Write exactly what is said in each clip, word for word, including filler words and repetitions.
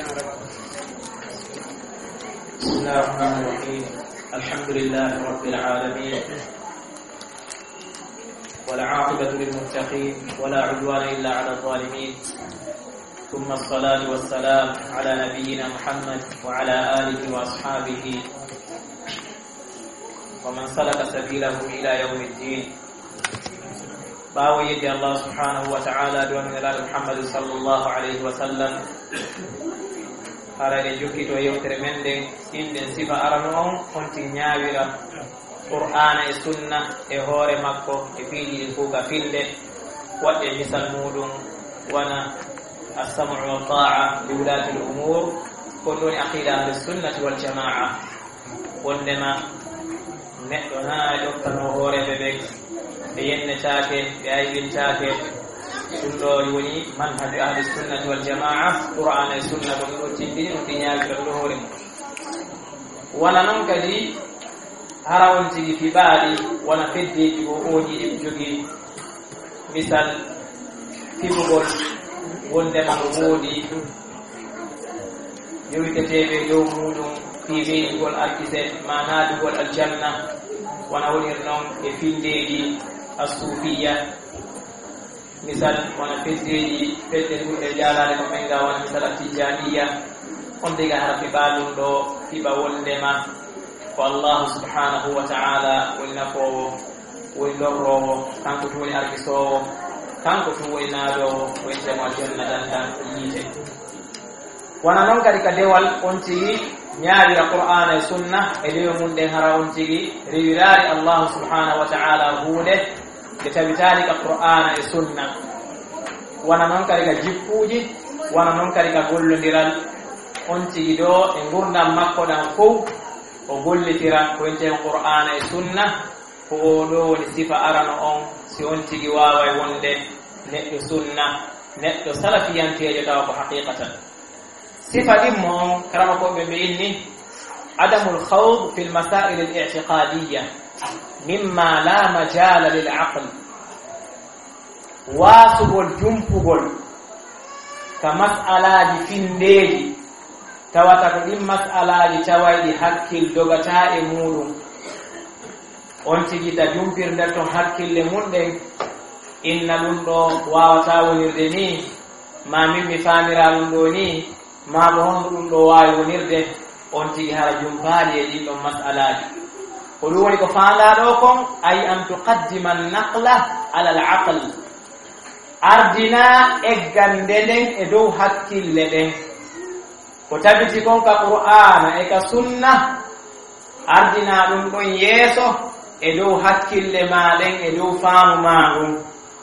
بسم الله الرحمن الرحيم. الحمد لله رب العالمين، والعاقبة للمتقين، ولا عدوان إلا على الظالمين، ثم الصلاة والسلام على نبينا محمد وعلى آله وأصحابه ومن سلك سبيله إلى يوم الدين. باو يدي الله سبحانه وتعالى دون نلال محمد صلى الله عليه وسلم على جوكي تو يوتر مندي إن صفة أرنون كنت نياويرا قرآن السنة إهور مكو إفيدي الفوق فيلة وإن مثل مودون وانا السمع والطاعة لولاة الأمور كلون أخيرا أهل السنة والجماعة وإنما نحن يوكتن وهور ببك بين تاكي بأيب تاكي سنو يوني منهج أهل السنة والجماعة قرآن السنة والتنبين وتنيال كاللهور وانا ننكدي هراونتي في بالي وانا فدي بوؤوني إبجوكي مثل في بقول wondema no woodi yowiteteɓe dow muɗum fi weynigol arkise ma naadugol aljanna wona wonir noon e findeji asufiya misal wona feddeji fedde ɗuɗe jalade ko men ga wona misal atijaniya on diga hara fiɓa ɗum ɗo fiɓa wondema ko allahu subhanahu wa ta'ala woni nafowo woni lorrowo kanko to woni arkisowo kanko fu waynaɗo wentemo aljanna dantan yiite wona noon kadi ka dewal on tigi ñaawira qur'ana e sunna e dewe mum ɗen hara on tigi rewirari allahu subhanahu wa ta'ala huunde nde tawitari ka qur'ana e sunna wona noon kadi ka jikkuji wona noon kadi ka gollodiral on tigi ɗo e gurdam makko ɗan fof o gollitira ko wenten qur'ana e sunna ko oɗo woni sifa arano on si on tigi waaway wonde neɗɗo sunna neɗɗo salafiyantejo tawa ko haqiqatan sifa ɗimmo on karama koɓe ɓe inni adamul khawd fi lmasail al-i'tiqadiyya mimma la majala lil aql waasugol jumpugol ka mas'alaji findeji tawata ko ɗin mas'alaji tawayɗi hakkil dogata e muɗum on tigi ta jumpir nder ton hakkille mum ɗen inna ɗum ɗo wawata wonirde ni ma min mi famira ɗum ɗo ni ma bo honɗo ɗum ɗo wawi wonirde on tigi hara jumpali e ɗin ɗon mas'alaji ko ɗum woni ko fandaɗo kon ay an tuqaddima naqla ala al aql ardina eggande nden e dow hakkille ɗen ko tabiti kon ka qur'ana e ka sunna ardina ɗum ɗon yeeso e dow hakkille maɗen e dow faamu maɗum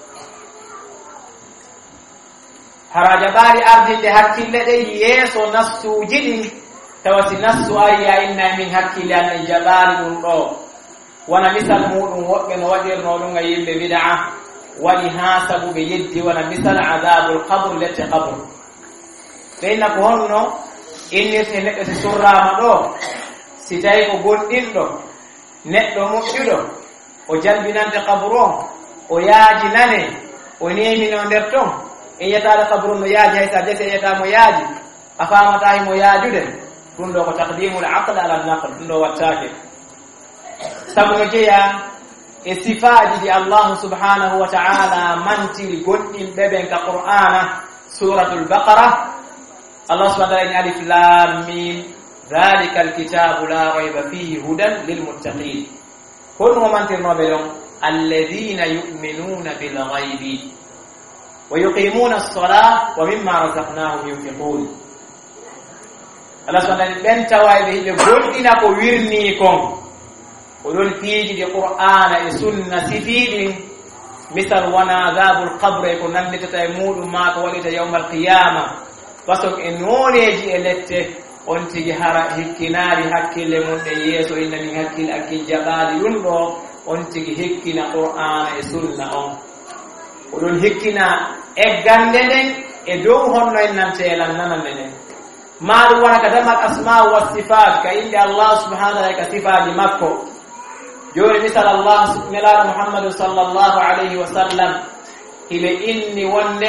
hara jabari ardinde hakkille ɗen yeeso nassuji ɗin tawa si nassu ayya inna min hakkille an e jabari ɗum ɗo wona misal muɗum woɓɓe no waɗirno ɗum ga yimɓe bid'a waɗi ha sabu ɓe yeddi wona misal adabul qabr lette qabr ɓeyna ko honno innirte neɗɗo si surrama ɗo si tawi ko gonɗinɗo neɗɗo moƴƴuɗo o jalbinante kaburu on o yaaji nane o nemino nder ton e yiyataɗo kaburu no yaaji haysa dese e yiyata mo yaaji a famata himo yaajude ɗum ɗo ko taqdimul aql ala naql ɗum ɗo wattake sabu no jeeya e sifaji ɗi allahu subhanahu wa ta'ala mantiri gonɗinɓe ɓen ka qur'ana suratul baqara allah subhanahu wa ta'ala ni alif lam mim ذلك الكتاب لا ريب فيه هدى للمتقين كل من ترنبلون الذين يؤمنون بالغيب ويقيمون الصلاة ومما رزقناهم ينفقون الله سبحانه بنت وايبه بقولنا كو ويرنيكم ولون فيجي القرآن السنة سفيد مثل ونعذاب القبر يكون نمت تيمود ما تولد يوم القيامة فسوك إنونيجي إلته on tigi hara hikkinari hakkille mum ɗe yeeso inna min hakkille akkil jaɓaali ɗum ɗo on tigi hikkina qur'ana e sunna on oɗon hikkina eggande nden e dow honno en nanteelan nanande nden ma ɗum wona ka damal asma'u wa sifat ka inde allah subhanahu wa ta'ala ka sifaji makko joni misal allah nelaɗo muhammadu sallllahu alayhi wa sallam hiɓe inni wondema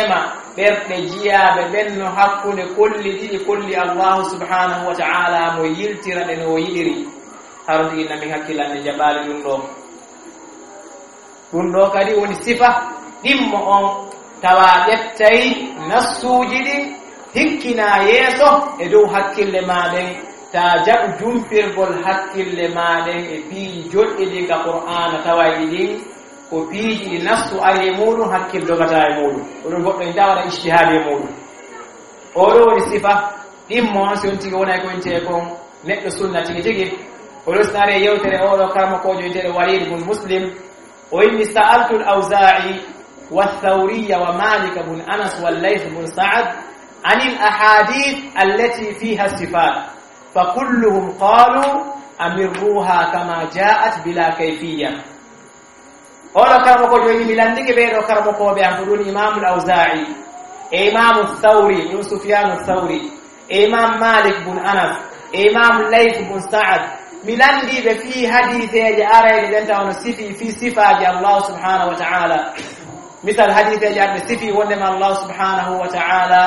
ɓerɗe jiyaaɓe ɓen no hakkunde kolli ɗiɗi kolli allahu subhanahu wa ta'ala mo yiltira ɗe no yiɗiri harude inna min hakkillande jaɓaali ɗum ɗo ɗum ɗo kadi woni sifa ɗimmo on tawa ƴettay nassuuji ɗin hikkina yeeso e dow hakkille maɗen ta jaɓu jumpirgol hakkille maɗen e piiji joɗɗi ɗin ka qur'ana tawayi ɗin ko piiji ɗi nassu ari e muɗum hakkil dogata e muɗum oɗon goɗɗo en tawaɗa ijtihadi e muɗum oɗo woni sifa ɗimmo on si on tigi wonay koyntee kon neɗɗo sunna tigi tigi oɗo sinare yewtere oɗo karmakojo enteɗe walid bun muslim o inni sa'altu al awza'i والثورية ومالك بن أنس والليث بن سعد عن الأحاديث التي فيها الصفات فكلهم قالوا أمروها كما جاءت بلا كيفية أولا كرمكو جويني ملاندك بيرو كرمكو بيانفرون إمام الأوزاعي إمام الثوري بن سفيان الثوري إمام مالك بن أنس إمام الليث بن سعد ملاندي بفي حديث يجعر لنتا ونصفي في صفة الله سبحانه وتعالى مثل حديث يجعل صفي ونما الله سبحانه وتعالى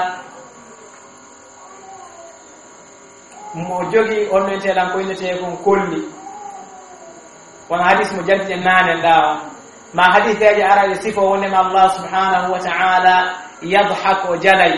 mo jogi on no telan ko inete kon kolli won hadith mo jaddi nane dawa ma hadith yaji arabi sifo wonema Allah subhanahu wa ta'ala yadhhak wa jalay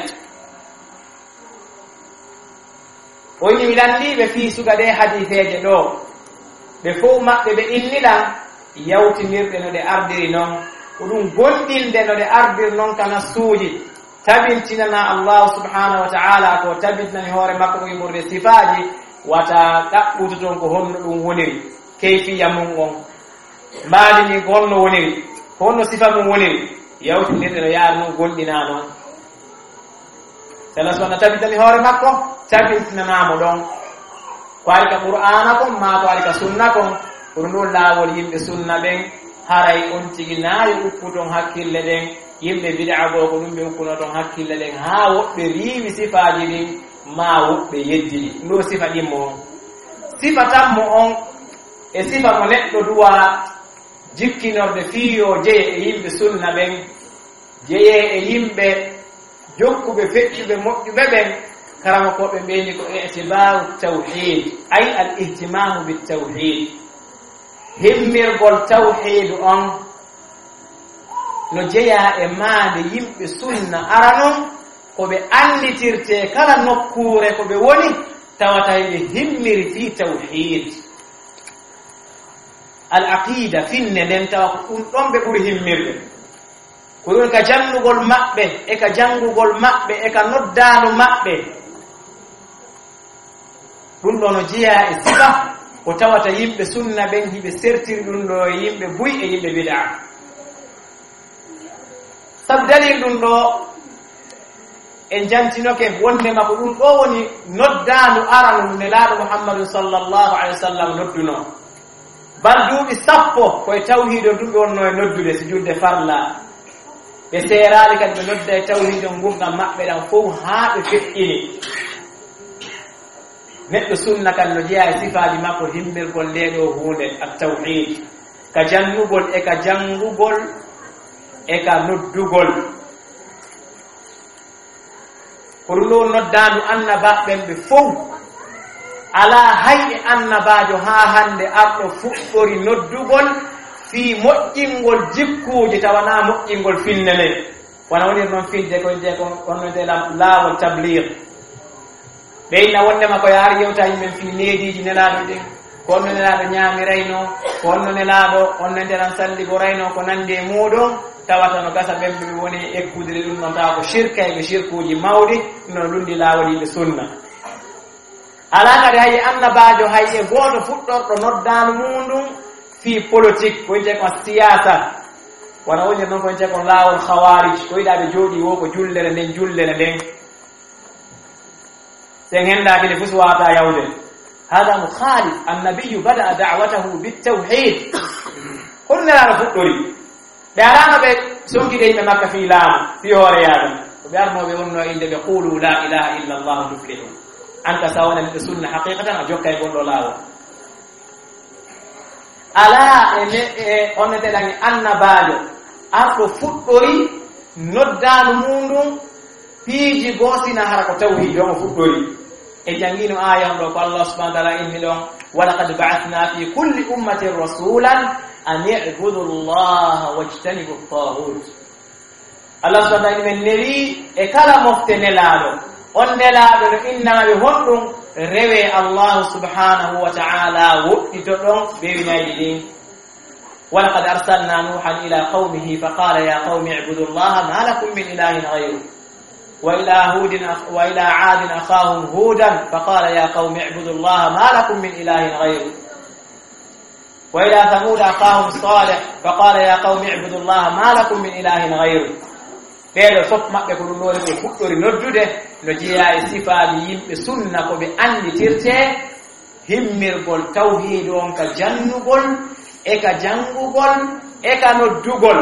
woni milandi be fi suga de hadith yaji do be fo mabbe be innida yawtinirde no de ardiri non ɗum gondinde no de ardir non kana suuji tabintinana Allah subhanahu wa ta'ala ko tabintinani hoore makko ko yimurde sifaji wata ɗaɓɓutu toon ko honno ɗum woniri kayfiya mum on mbaadi ni ko honno woniri ko honno sifa mum woniri yawtinirde no yaari noon gonɗina noon sala sonna tabintani hoore makko tabintinanamo ɗon ko ari ka qur'ana kon ma ko ari ka sunna kon ɗum ɗon laawol yimɓe sunna ɓen haray on tigi naayi upputon hakkille ɗen yimɓe bid'a goo ko ɗum ɓe uppunoton hakkille ɗen haa woɓɓe riiwi sifaaji ɗin ma woɓɓe yeddini ɗo sifa ɗimmo on sifa tanmo on e sifa mo neɗɗo duwa jikkinorde fiyo jeye e yimɓe sunna ɓen jeye e yimɓe jokkuɓe feƴƴuɓe moƴƴuɓe ɓen karama koɓe mbeni ko itibaru tawhid ay al ihtimamu bitawhid himmirgol tawhidu on no jeya e maande yimɓe sunna ara non ko ɓe anditirte kala nokkure ko ɓe woni tawata ɓe himmiri fi tawhid al aqida finne nden tawa ko ɗum ɗon ɓe ɓuri himmirde ko ɗum ka jannugol maɓɓe e ka janngugol maɓɓe e ka noddanu maɓɓe ɗum ɗo no jeya e sifa ko tawata yimɓe sunna ɓen hiɓe sertiri ɗum ɗo yimɓe buy e yimɓe bid'a sabu dalil ɗum ɗo en jantinoke wondema ko ɗum ɗo woni noddandu aranu nelaaɗo muhammadu sallllahu alayhi wa sallam nodduno bal duuɓi sappo koye tawhido duɓe wonno e noddude si julde farla ɓe seeraali kadi ɓe nodda e tawhido ngurgam maɓɓe ɗan fof haa ɓe feƴƴini neɗɗo sunna kan no jeeya e sifaaji makko himmirgol nde ɗo hunde at-tawhid ka jannugol e ka janngugol e ka noddugol ko ɗum ɗo noddaandu annabaɓen ɓe fof alaa hayɓe annabaajo haa hannde arɗo fuɗɗori noddugol fii moƴƴingol jikkuuje tawanaa moƴƴingol finne nden wona wonir noon filde koye nde ko onno nde laawol tablir ɓeyna wondema ko yaari yewta yimɓen fi neediiji nelaaɗo ɗin ko onno nelaaɗo ñaamirayno ko onno nelaaɗo onno nderan salligo rayno ko nandi e muɗum tawata no gasa ɓen ɓe woni ekkudiri ɗum ɗon tawa ko shirka e ɓe shirkuuji mawɗi ɗum ɗon lundi laawol yimɓe sunna alaa kadi hay annabaajo hay e gooto fuɗɗorɗo noddaanu muɗum fii politique ko yite kon siyasa wona wonir noon ko yite kon laawol khawarij ko yiɗaaɓe jooɗi wo ko jullere nden jullere nden sen hendaaki nde fus waata yawde hada mukhalif annabiyu bada'a da'watahu bitawhid kono nelaaɗo fuɗɗori ɓe alaano ɓe sonkide yimɓe makka fii laamu fii hoore yaadum ko ɓe arnooɓe wonno inde ɓe qulu la ilaha illa llahu tuflihu an ka sa wona neɗɗo sunna haqiqatan a jokka e gonɗo laawol alaa e e onneteɗan e annabaajo arɗo fuɗɗori noddaanu muɗum piiji goosina hara ko tawhid o fuɗɗori e jangino aya on ɗo ko Allah subhanahu wa ta'ala inni ɗon wa laqad ba'athna fi kulli ummatin rasulan an i'budu allaha wajtanibu at-taghut. Allah subhanahu wa ta'ala men newi e kala mofte nelaɗo on nelaɗo no innaɓe honɗum rewe Allah subhanahu wa ta'ala woɗɗito ɗon bewinaji ɗin. ولقد أرسلنا نوحا إلى قومه فقال يا قوم اعبدوا الله ما لكم من إله غيره وإلى هود وإلى عاد أخاهم هودا فقال يا قوم اعبدوا الله ما لكم من إله غيره وإلى ثمود أخاهم صالح فقال يا قوم اعبدوا الله ما لكم من إله غيره. ɓeeɗo fof maɓɓe ko ɗum ɗoni ɓe fuɗɗori noddude no jeeya e sifaaɓe yimɓe sunna ko ɓe anditirte himmirgol tawhiid on ka jannugol e ka jangugol e ka noddugol.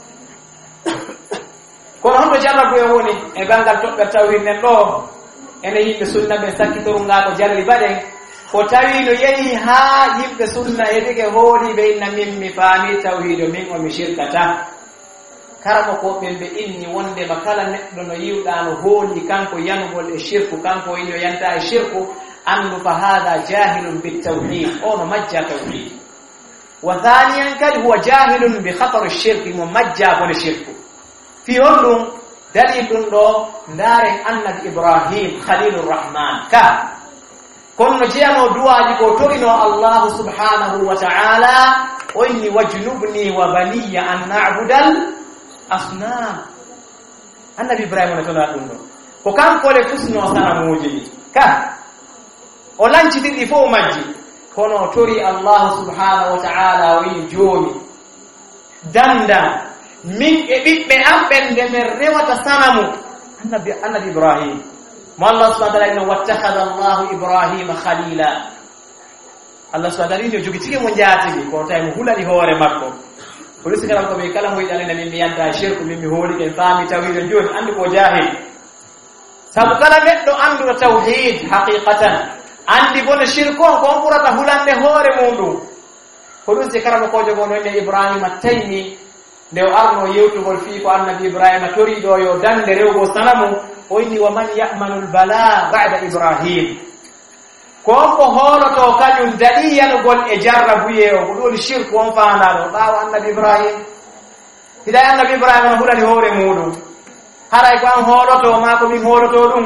kono honɗo jarrabu e woni e bangal toɓɓere tawhid nen ɗo ene yimɓe sunna ɓe sakkitorunga ko jarri baɗen ko tawi no yehi haa yimɓe sunna heɗike hooli ɓe inna min mi faami tawhido min o mi shirkata. karama ko ɓen ɓe inni wondema kala neɗɗo no yiwɗa no hooli kanko yanugol e shirku kanko ino yanta e shirku andu fa hada jahilun bitawhid o no majja tawhid. wa thaniyan kadi huwa jahilun bi khatar shirki mo majja bone shirku. fi on ɗum dalil ɗum ɗo ndaren annabi ibrahim khalilur rahman ka kono no jeyano duwaji ko torino allahu subhanahu wa ta'ala o inni wajnubni wa baniya an na'budal asnam. annabi ibrahima ne tona ɗum ɗo ko kankole fusno sanamuji ɗi ka o lancitiɗi fof majji kono o tori allahu subhanahu wa ta'ala o wi joomi danda min e ɓiɓɓe am ɓende men rewata sanamu annabi annabi ibrahim mo allah subhanahu wa ta'ala ino wattakhada allahu ibrahima khalila. allah subhanahu wa ta'ala ino jogi tigi mo jaatigi kono tawi mo hulani hoore makko ko risikaram ko ɓe kala mo yiɗanene min mi yanta shirku min mi hooli ɓe faami tawhid joni andi ko jahil sabu kala neɗɗo anduɗo tawhid haqiqatan andi bone shirku on ko on ɓurata hulande hoore muɗum. ko ɗum si karama kojo go noonne ibrahima tayni nde o arno yewtugol fii ko annabi ibrahima toriɗo yo dande rewgo sanamu o inni wa man ya'manu lbala ba'da ibrahim ko on ko hooloto kañum daɗi yanugol e jarrabuye o ko ɗum shirku on faandaɗo ɓaawo annabi ibrahim. hiɗay annabi ibrahima no hulani hoore muɗum haray ko an hooloto ma ko min hooloto ɗum.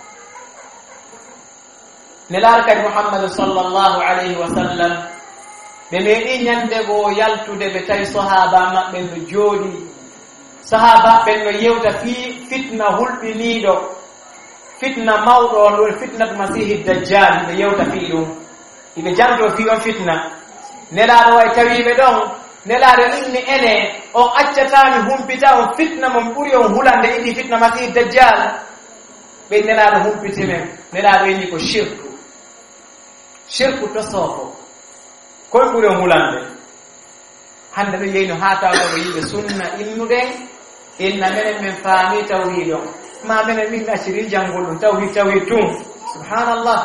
nelaar kadi muhammadu sallllahu alayhi wa sallam ɓe meeɗi ñande goo yaltude ɓe tawi sahaba maɓɓe no jooɗi sahaba ɓen no yewta fii fitna hulɓiniiɗo fitna mawɗo on ɗon fitnatu masihi dajjal ɓe yewta fii ɗum iɓe janto fii on fitna. nelaaɗo way tawiiɓe ɗon nelaaɗo inni ene on accatami humpita on fitna mon ɓuri on hulande inni fitna masihi dajjal ɓe nelaaɗo humpitimen nelaaɗo inni ko shirku shirku to soofo koye ɓuri on hulande. hande ɗo yeyno haa tawɗo yimɓe sunna innuɗen inna menen min faami tawhid on ma menen min acciri janngol ɗum tawhid tawhid tum subhanallah.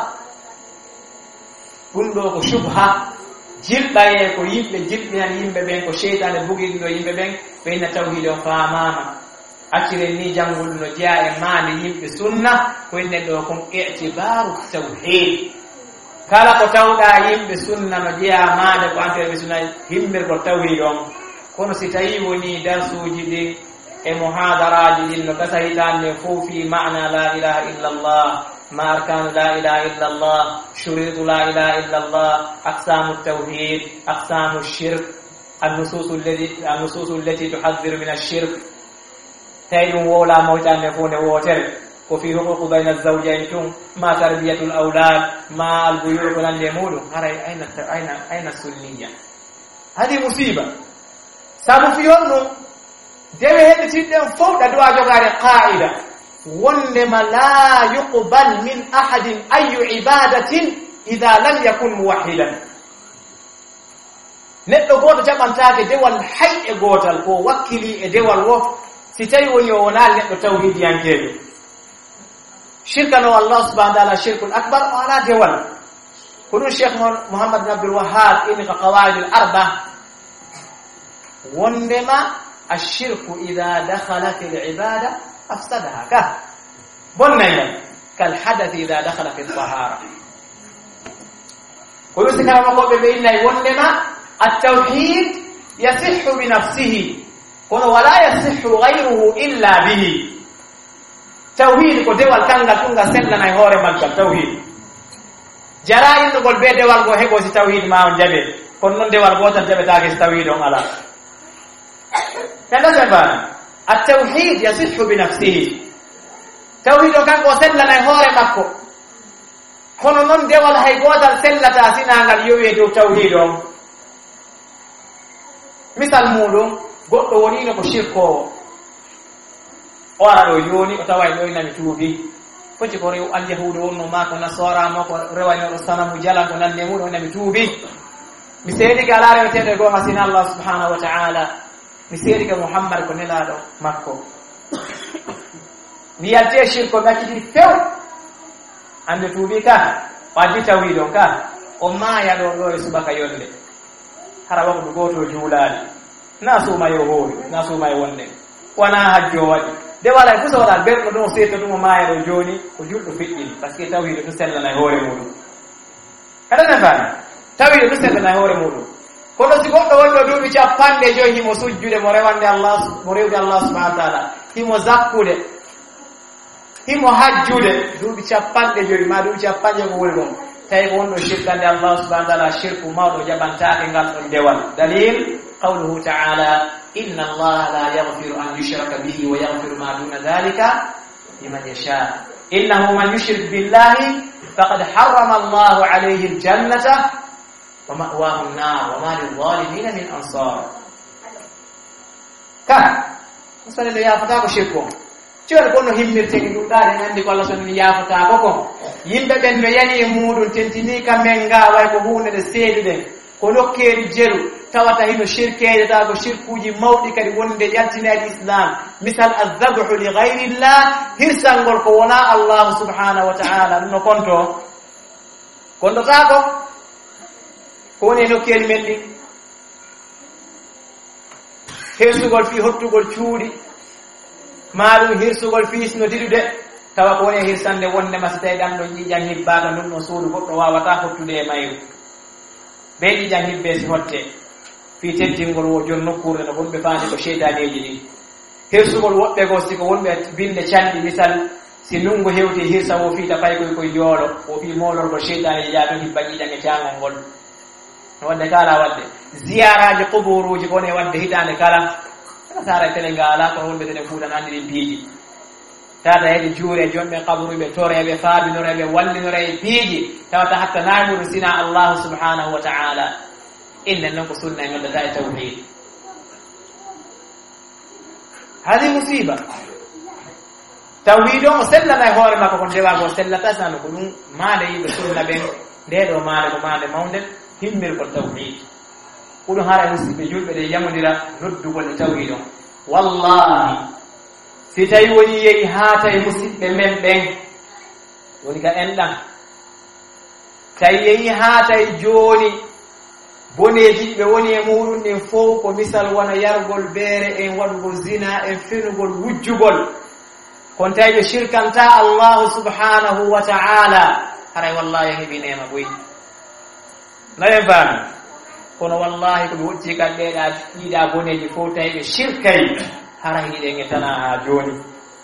ɗum ɗo ko subha jilɓaye ko yimɓe jilɓinan yimɓe ɓen ko cheytane bugiɗo yimɓe ɓen ɓe inna tawhid on faamama acciren ni janngol ɗum no jeeya e maande yimɓe sunna ko inne ɗo kon i'tibaru tawhid. kala ko tawɗa yimɓe sunna no jeeya maande ko anteɓe sunna himmirgol tawhid on. kono si tawi woni darsuji ɗin e muhadaraji ɗin no gasa hitande fof fi ma'na la ilaha illa allah ma arkanu la ilaha illa allah shuritu la ilaha illa allah aqsamu tawhid aqsamu shirk النصوص التي النصوص التي تحذر من الشرك تايدون ولا موتان فون ووتر وفي حقوق بين الزوجين تم ما تربية الأولاد ما البيوع كلان يمولو هاي أين أين أين السنية هذه مصيبة سابو في يوم دمه هذه تدين فوق دعوة جوار قاعدة وإنما لا يقبل من أحد أي عبادة إذا لم يكن موحدا. neɗɗo goto jaɓantake dewal hay e gotal ko wakkili e dewal wo si tawi woni o wonali neɗɗo tawhidiyankejo shirkano allah subahana taala shirkul akbar o ala dewal ko ɗum cheikh mouhammad bin abdoul wahab ini ka qawaid l arba wondema ashirku ida dakhala fi l ibada afsadaha ka كالحدث إذا دخل في الطهارة قلت كلام الله بإنه يونما التوحيد يصح بنفسه ولا يصح غيره إلا به توحيد ko dewal kanga tunga sellana e hoore maggal tawhid jara indugol be dewal go hebo si tawhid ma on jabe kon non dewal gotal jabe taake si tawhid on ala kada sabana at-tawhid yasihhu bi nafsihi tawhid on kanko sellana e hoore makko kono non dewal hay gotal sellata sinangal yowe do tawhid on misal mudum goddo woni no ko shirko o ara do yoni o taway do ina mi tuubi foti ko rew al yahudo wonno ma ko nasara ma ko rewani o sanamu jala ko nan nemu ina mi tuubi mi seedi ga laare tede go hasina Allah subhanahu wa ta'ala mi seedi ga Muhammad ko nelado makko mi yalte shirko nakidi few ande tuubi ka wadi tawhidon ka o ma ya do do subaka yonde hara wako goto juulani na so mayo hori na so mayo wonde wana hajjo wadi de wala ko so dal berdo do seto dum maayro joni ko juldo fiddini parce que tawhid do sellana hore mudum kada na bana tawhid do sellana hore mudum ko do si goddo wonno duubi cappande joyi mo sujjude mo rewande Allah mo rewde Allah subhanahu wa ta'ala himo zakkude himo hajjude duubi cappande joyi ma duubi cappande ko woni don tay wonno shirkande Allah subhanahu wa ta'ala shirku mawdo jabantaake ngal don dewal dalil قوله تعالى إن الله لا يغفر أن يشرك به ويغفر ما دون ذلك لمن يشاء إنه من يشرك بالله فقد حرم الله عليه الجنة ومأواه النار وما للظالمين من أنصار كان مثلا يا فتاة شركهم cewal kono himmirteki duddaade nandi ko Allah sonni yaafata ko yimbe ben no yani e mudun tentini kamen ga way ko hunde de seedide ko nokkeeri jeru tawata hino shirkeede ta ko shirkuuji mawdi kadi wonde yaltinaade islam misal az-zabhu li ghayri Allah hirsangol ko wona Allah subhanahu wa ta'ala no konto kondo ta ko ko woni nokkeeri men di hirsugol fi hottugol cuudi maalum hirsugol fiisno didude tawa ko woni hirsande wonde masatay dan do jijan hibbaga non no suudu goddo wawata hottude e mayu be jijan hibbe si hotte fi teddingol wo jon nokkure no wonbe faani ko sheytaneji ni hirsugol wobbe go siko wonbe binde candi misal si nungo hewti hirsa wo fi ta fay koy koy yoolo o fi molor ko sheytaneji ya do hibba jijan e jangol gol no wonde kala wadde ziyaraji quburuji ko ne wadde hitande kala sara tele ngala ko wonbe tele fuudan andi biiji tata hedi juure jonbe qabru be torebe faabinore wallinore biiji tawata hatta naamuru sina Allah subhanahu wa ta'ala inna nanko sunna ngol da tawhid hadi musiba tawhid o sellana hore makko ko dewa go sellata sanu ko dum maade yibe sunna ben dedo maade ko maade mawnde himmir ko tawhid kudu hara musibe julbe de yamodira noddugol tawhid on wallahi si tawi woni yehi haata e musibbe men ben woni ka endan tawi yehi haata e joni boneji be woni e mudum den fof ko misal wana yargol beere en wadugol zina en fenugol wujjugol kon tawi be shirkanta Allah subhanahu wa ta'ala haray wallahi hebi nema boy naye ban kono wallahi ko wujji kadde da ida boneji fof tawi be shirkay haray hide ngetana ha joni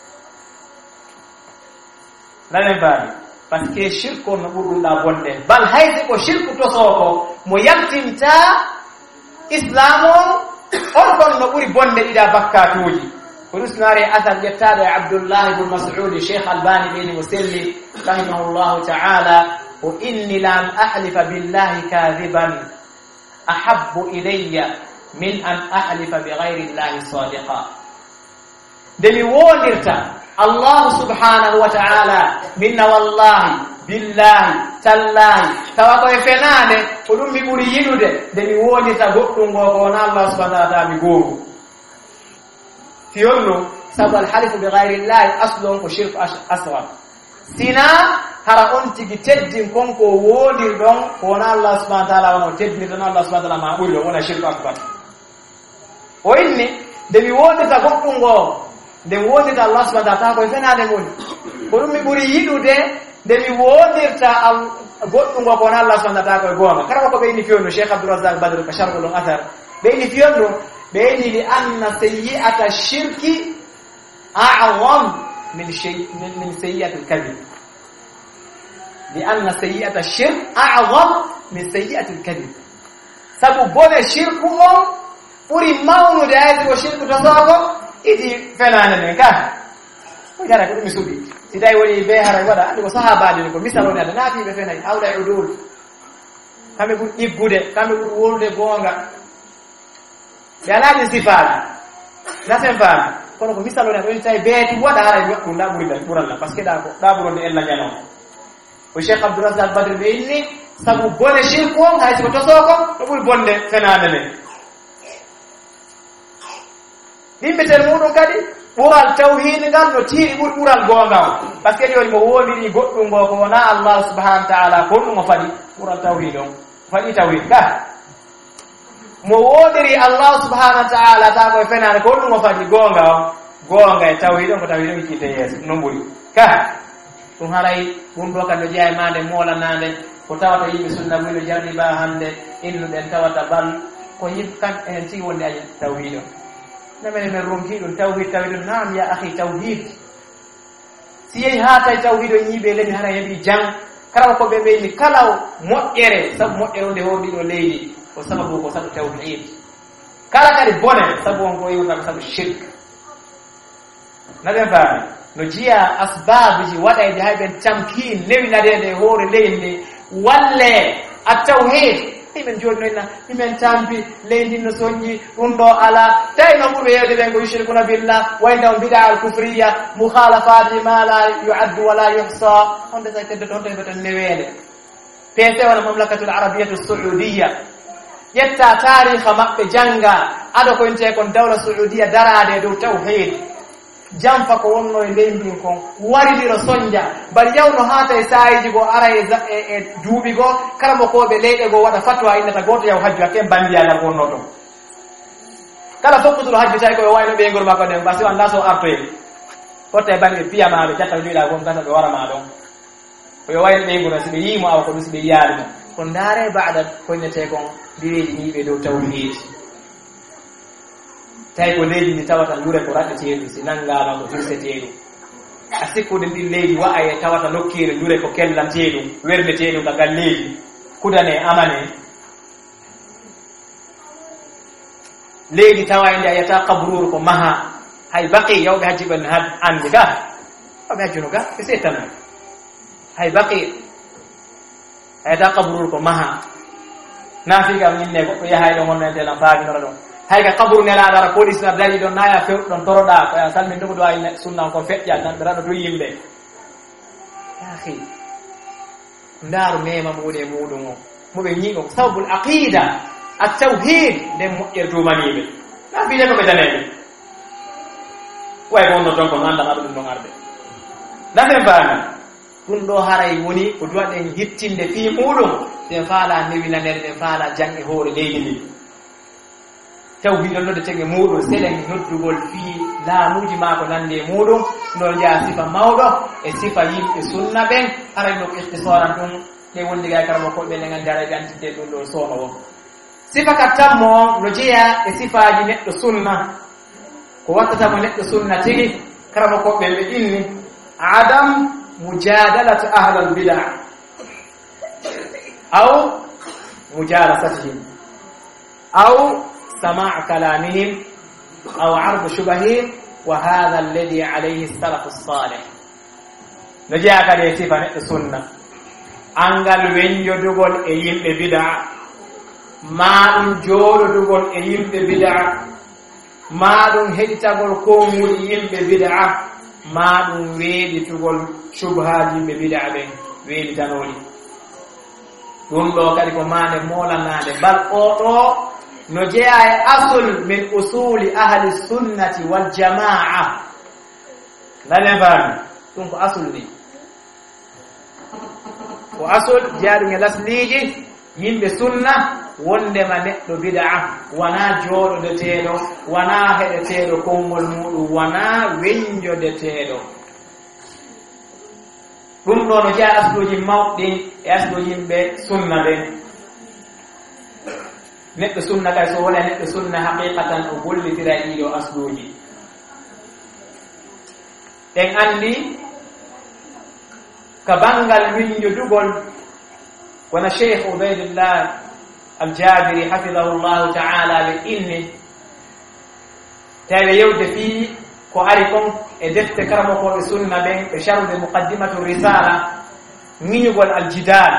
naye ban parce que shirku no burunda bonde bal hayde ko shirku to soko mo yaltinta islamo on kon no buri bonde ida bakkatuji rusnare athar jettade Abdullah ibn Mas'ud Sheikh Albani bin Musalli rahimahullah ta'ala wa inni lam ahlifa billahi kadhiban ahabbu ilayya min an ahlifa bighayri allahi sadiqa demi wonirta Allah subhanahu wa ta'ala minna wallahi billahi tallahi tawako e fenade ko dum mi buri yidude de mi woni ta goddum go ko na Allah subhanahu wa ta'ala mi gogo fiyonno sabal halif bi ghayri Allah aslun ko shirk asghar sina hara on tigi teddin konko woni don ko na Allah subhanahu wa ta'ala wono teddin don Allah subhanahu wa ta'ala ma bullo wona shirk akbar o inni de mi woni ta goddum go de woni da Allah subhanahu wa ta'ala ko fenade mon ko ɗum mi ɓuri yiɗude nde mi wodirta al goɗɗum ngo kono Allah subhanahu wa ta'ala ko gonga kala ko ɓeyni fiyonno Cheikh Abdourazak Badr ko sharh ɗum athar ɓeyni fiyonno ɓeyni li anna sayyi'ata shirki a'zam min shay min sayyi'ati al-kadhib li anna sayyi'ata shirk a'zam min sayyi'ati al-kadhib sabu bone shirku on ɓuri mawnude haysi ko shirku to soko idi fenande men ka ko jara ko ɗum suɓi si tawi woni be haray waɗa andi ko sahabaji ni ko misal woni ada naafiɓe fenayi awɗa e udul kamɓe ɓuri ɗiggude kamɓe ɓuri wolude goonga ɓe alaani sifaji nasen faami kono ko misal woni aɗa woni tawi beeti waɗa haray goɗɗum ɗa ɓuri ɓuralla par ce que ɗa ko ɗa ɓuronde ella ñanon ko Cheikh Abdourazak Badr ɓe inni sabu bone shirku on haysi ko tosoko ɗo ɓuri bonde fenande men ɗimɓetel muɗum kadi ɓural tawhid ngal no tiiɗi ɓuri ɓural goonga o par ce que joni mo wondiri goɗɗum ngo ko wona Allah subhanahu wa ta'ala kon ɗum o faɗi ɓural tawhid on faɗi tawhid ka mo wondiri Allah subhanahu wa ta'ala ta koye fenade kon ɗum o faɗi goonga o goonga e tawhid on ko tawhid on iccinte yeeso non ɓuri ka ɗum haray ɗum ɗo kadi no jeeya e mande moolanade ko tawata yimɓe sunna mino jarɗiba hande innuɗen tawata bal ko yimɓe kam enen tigi wonde aji tawhid on namene men ronki ɗum tawhid tawhid on naam ya akhi tawhid si yehi ha tawi tawhid o ñiiɓe leydi hara heeɓi jang kala ko ɓe ɓeyni kala moƴƴere sabu moƴƴere onde howɗiɗo leydi ko sababu ko sabu tawhid kala kadi bone sabu on ko yiwta ko sabu shirk naɗen faami no jiya asbabuji waɗayde hay ɓen tamkin newinadede hoore leydi ndi walle a tawhid min joni noyna min tampi leydi no soñƴi ɗum ɗo ala tawi no ɓuuri yewde ɓen ko yushrikuna billah wayno bid'a al kufriya mukhalafati ma la yu'addu wala yuhsa onde sa tedde ɗon tawi tan newede P C wona mamlakatul arabiyatu saudiya ƴetta tariha maɓɓe janga aɗa koyinte kon dawla saudiya darade dow tawhid jamfa ko wonno e leydi kon waridiro sonja bal yawno ha tay sayiji go ara e duuɓi go karamo koɓe leyɗe go waɗa fatwa innata goto yaw hajju hakke bandiyala wonno ton kala fokkutuɗo hajju tawi koɓe wayno ɓeygol makko ɗen basi anda so artoye fotta e bani ɓe piyamaɓe jatta ɓe joyiɗa gon gasa ɓe warama ɗon koɓe wayno ɓeygol si ɓe yimo awa ko ɗum si ɓe yiyarimo ko ndaare baɗa koynete kon ndireji ñiɓe dow tawhid tawi ko leydi ndi tawata lure ko raɗɗeteeɗu si nanngama ko hirseteeɗum a sikkude ndin leydi wa'a e tawata nokkiire lure ko kellanteeɗum werneteeɗum ka ngal leydi kudane amane leydi tawa e nde a yiyata kabruru ko maha hay baqi yawɓe hajji ɓen andi ga aɓe hajjuno ga ɓe settano hay baqi a yiyata kabruru ko maha naafigam ñinne goɗɗo yahay ɗon wonnoentelan faaminora ɗon hay ka kaburu nelaɗo ara police na dari ɗon naya few ɗon toroɗa koya salmin ɗum ɗo wawi sunnan ko feƴƴa tan ɓe raɗo to yimɓe yahi ndaaru mema muɗe muɗum o moɓe ñiiɓo ko sababul aqida a tawhid nden moƴƴere tumaniɓe na fiide ko ɓe daneɓe way ko wonno ton ko no andam aɗa ɗum ɗon arde nafen faami ɗum ɗo haray woni ko duwaɗen hittinde fii muɗum ɗen faala newinanere ɗen faala jange hoore leydi ndi tawhid on nodde tege muɗum seɗen noddugol fii laamuji ma ko nande e muɗum non jeya sifa mawɗo e sifa yimɓe sunna ɓen arayno ko ihtisaran ɗum ɗe wondi gay karamo koɓe ɓe gandi ara ɓe antinde ɗum ɗo soono o sifa ka tammo no jeeya e sifaji neɗɗo sunna ko wattatamo neɗɗo sunna tigi karamo koɓe ɓe inni adam mujadalat ahlal bida aw mujalasatihim aw سماع كلامهم أو عرض شبههم وهذا الذي عليه السلف الصالح نجاء كده يسيفا السنة أنغل وينجو دوغل إيم ببدع ما نجور دوغل إيم ببدع ما نهجتغل كومول إيم ببدع ما نويد دوغل شبهات ببدع بين ويد تنولي دون لو كده كمان مولا نادي بل أوتو no jeeya e asul min usuli ahli sunnati wal jamaa nanen faami ɗum ko asul ni ko asul jeeyaɗum e lasliiji yimɓe sunna wondema neɗɗo bid'a wona jooɗodeteeɗo wona heɗeteeɗo konngol muɗum wona weñjodeteeɗo ɗum ɗo no jeya asluji mawɗi e asluji ɓe sunna ɓe neɗɗo sunna kay so wona neɗɗo sunna haqiqatan o gollitira e ɗiɗo asluji en andi ka bangal winjodugol wona cheikh ubaydillah aljabiri hafidahu llahu taala ɓe inni tawi yewde fii ko ari kon e defte karamokoɓe sunna ɓen ɓe sharde muqaddimatu risala ŋiñugol aljidal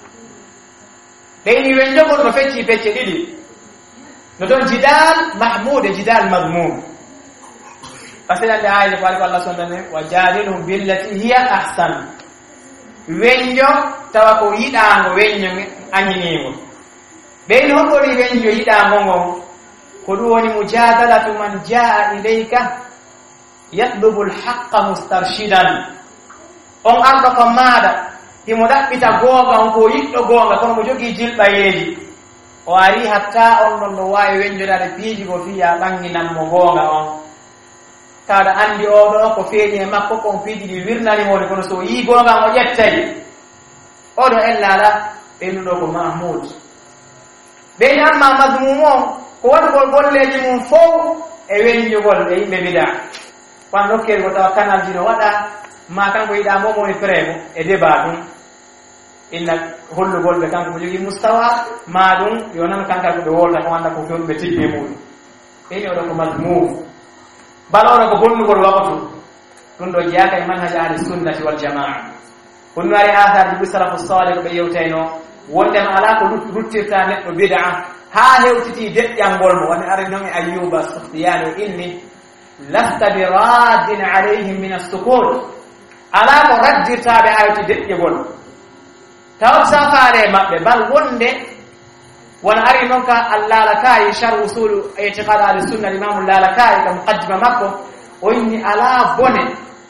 ɓeyni wen jogol no fecci pecce ɗiɗi no toon jidal mahmud e jidal madmum pasilande hayde ko ari ko allah sondane wa jadilhum billati hiya ahsan weñjo tawa ko yiɗago weñño añinigo ɓeyni honɗoni weñjo yiɗago ngon ko ɗum woni mujadalatu man jaa ilayka yatlubu lhaqqa mustarshidan on arɗo ko maɗa himo ɗaɓɓita goonga on ko yiɗɗo goonga kono mo jogii jilɓayeeji o ari hatta on ɗon no waawi weñjodade piiji ko fiya ɓanginanmo goonga on kaɗa anndi oɗo ko feeñi e makko kon piiji ɗi wirnanimoni kono so yii goonga o ƴettay oɗo ellala ɓeynuɗo ko mahmoud ɓeyni amma madmum on ko waɗugol golleji mum fof e weñjugol e yimɓe bida wan rokkeri ko tawa kanalji no waɗa ma kanko yiɗa momoni prémo e débat ɗum inna hollugol ɓe kanko ko jogii mustawa ma ɗum yo nan kanka ko ɓe wolta ko anda ko fewn ɓe tibbe muɗum ɓeyni oɗo ko madmum bal oɗo ko bonnugol wakatu ɗum ɗo jeyaka e manhaji ahli sunnati wal jamaa honno ari atharji ɓi salafu salih ko ɓe yewtayno wondema ala ko ruttirta neɗɗo bida ha hewtiti deƴƴalngol mo woni ari noon e ayyuba sufyanu inni lasta bi raddin alayhim min assukut ala ko raddirtaɓe awti deƴƴegol taw safare maɓɓe bal wonde wona ari noon ka allalakayi char usulu itiqad ahli sunna limamu lalakayi ka muqaddima makko o inni ala bone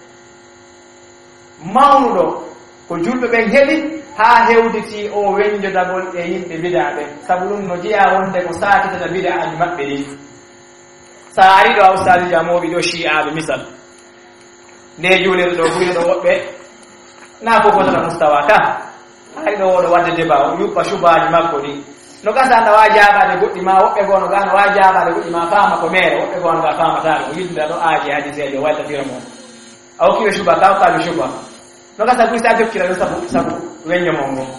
mawnuɗo ko julɓe ɓen heɓi ha hewditi o weñjodagol e yimɓe bida ɓe sabu ɗum no jeeya wonde ko sakitata bida aji maɓɓe ɗi sa ari ɗo a ustaji jamoɓi ɗo chi'aɓe misal nde julirɗe ɗo guyno ɗo woɓɓe na ko fotata mustawa ka ari ɗo woɗo wadde débat o yuɓɓa subaji makko ɗi no gasa nda wawi jaɓade goɗɗi ma woɓɓe goo no ga no wawi jaɓade goɗɗi ma fama ko mere woɓɓe goo no ga famataɗo o yidduda ɗo aaji hadisejo o waytatira mon a hokkiɓe suba ka hokkaɓe suba no gasa guy sa jokkira ɗo sabu sabu weñño mon ngo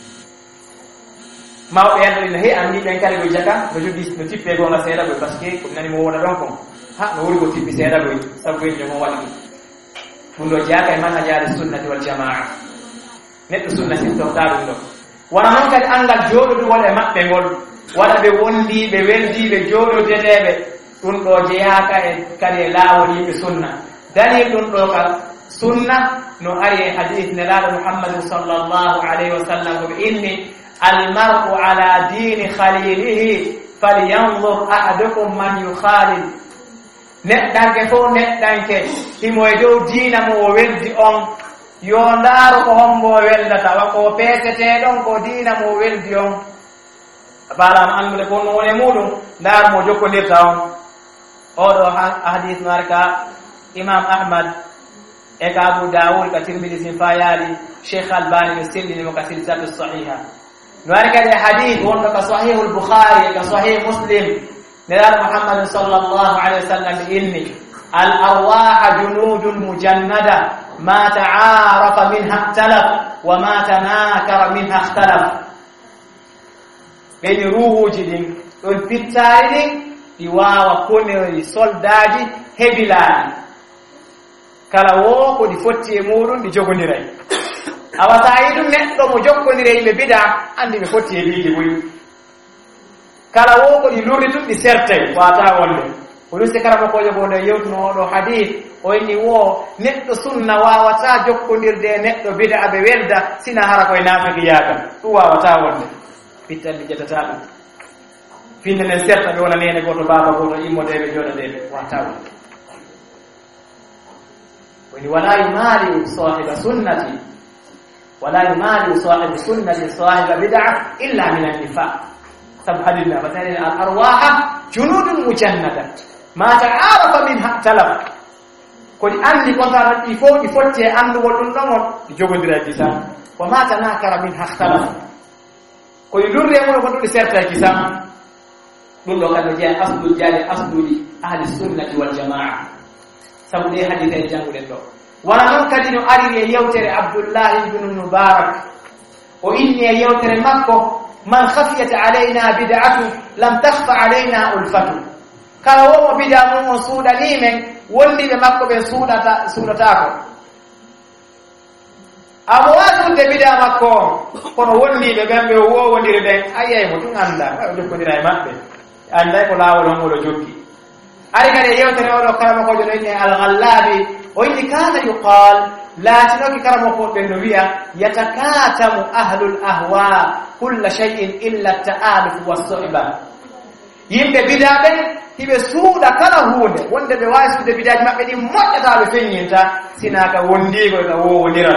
mawɓe yanɗo ɗi no he anndi ɓen kadi ɗo jaka no jogui no tippe gonga seeɗa goy par ce que ko nani mo woɗa ɗon kon ha no wori ko tippi seeɗa goy sabu weñño mon waɗi ɗum ɗo jeyaka e manhaji ahli sunnati wal jamaa neɗɗo sunna siftorta ɗum ɗo wona noon kadi angal jooɗoɗugol e maɓɓe ngol waɗa ɓe wondiɓe weldiɓe jooɗodeteɓe ɗum ɗo jeyaka e kadi e laawol yimɓe sunna dalil ɗum ɗo ka sunna no ari e hadith nelaɗo muhammadin sallllahu alayhi wa sallam koɓe inni almar'u ala dini khalilihi falyanzur ahadukum man yukhalil neɗɗanke fof neɗɗanke himo e dow diina mo o weldi on yo ndaaru ko hombo weldata wa ko peeseteɗon ko diina mo weldi on falama andude ko no woni muɗum ndaaru mo jokkodirta on oɗo hadith no ari ka imam ahmad e ka abu daoud ka tirmidi sin fa yaali cheikh albani no sellinimo ka silsatu sahiha no ari kadi e hadith wonɗo ka sahihu lboukhari ka sahih muslim nelaɗo muhammadin sallllahu alayhi wa sallam inni al arwaha junudun mujannada ma taarafa minha ihtalaf wa ma tanakara minha ihtalaf ɓeni ruhuji ɗin ɗon pittari ɗin ɗi wawa konori soldaji heɓilani kala wo ko ɗi fotti e muɗum ɗi jogodiray awa sa yi ɗum neɗɗo mo jokkodire yimɓe bida andi ɓe fotti e liidi boyi kala wo ko ɗi lurri tum ɗi sertay wata wonde ko ɗum si karama kojo go nde yewtuno oɗo hadith o inni wo neɗɗo sunna wawata jokkodirde e neɗɗo bida ɓe welda sina hara koye nafiki yaaka ɗum wawata wonde pittanɗi ƴettata ɗum finde nden serta ɓe wona nene goto baba goto immodeɓe joɗoɗeɓe wata wonde woni wala yumaliu sahiba sunnati wala yumaliu sahibu sunnati sahiba bid'a illa min annifaq sabu hadith na batani al arwaha junudun mujannada ma ta'arafa minha talaf ko di andi ko tan il faut di fotte andu wol dum don di jogodira ci sam wa ma tanakara min hakhtala ko di lurre mo ko di serta ci sam dum do kado je asdul jali asduli ahli sunnati wal jamaa sabu de hadith jangude do wala non kadi no ari e yewtere Abdullah ibn Mubarak o inni e yewtere makko man khafiyat alaina bid'atu lam takhfa alaina ulfatu kala wo bid'a mo suuda ni men wondi be makko be suudata suudata ko amo wasu de bid'a makko kono wondi be gambe wo wondire ben ayay mo tun anda do ko dira e mabbe anda ko lawol on do jokki ari kare yewtere o do kala ko jodo ni al-Ghallabi o inni kana yuqal la tinoki karamo ko be no wiya yatakatamu ahlul ahwa kull shay'in illa at-ta'aluf was-suhba yimbe bidabe hibe suuda kala hunde wonde be wawi suude bidaji mabbe di moƴƴata be fenyinta sinaka wondigo ga wo wonira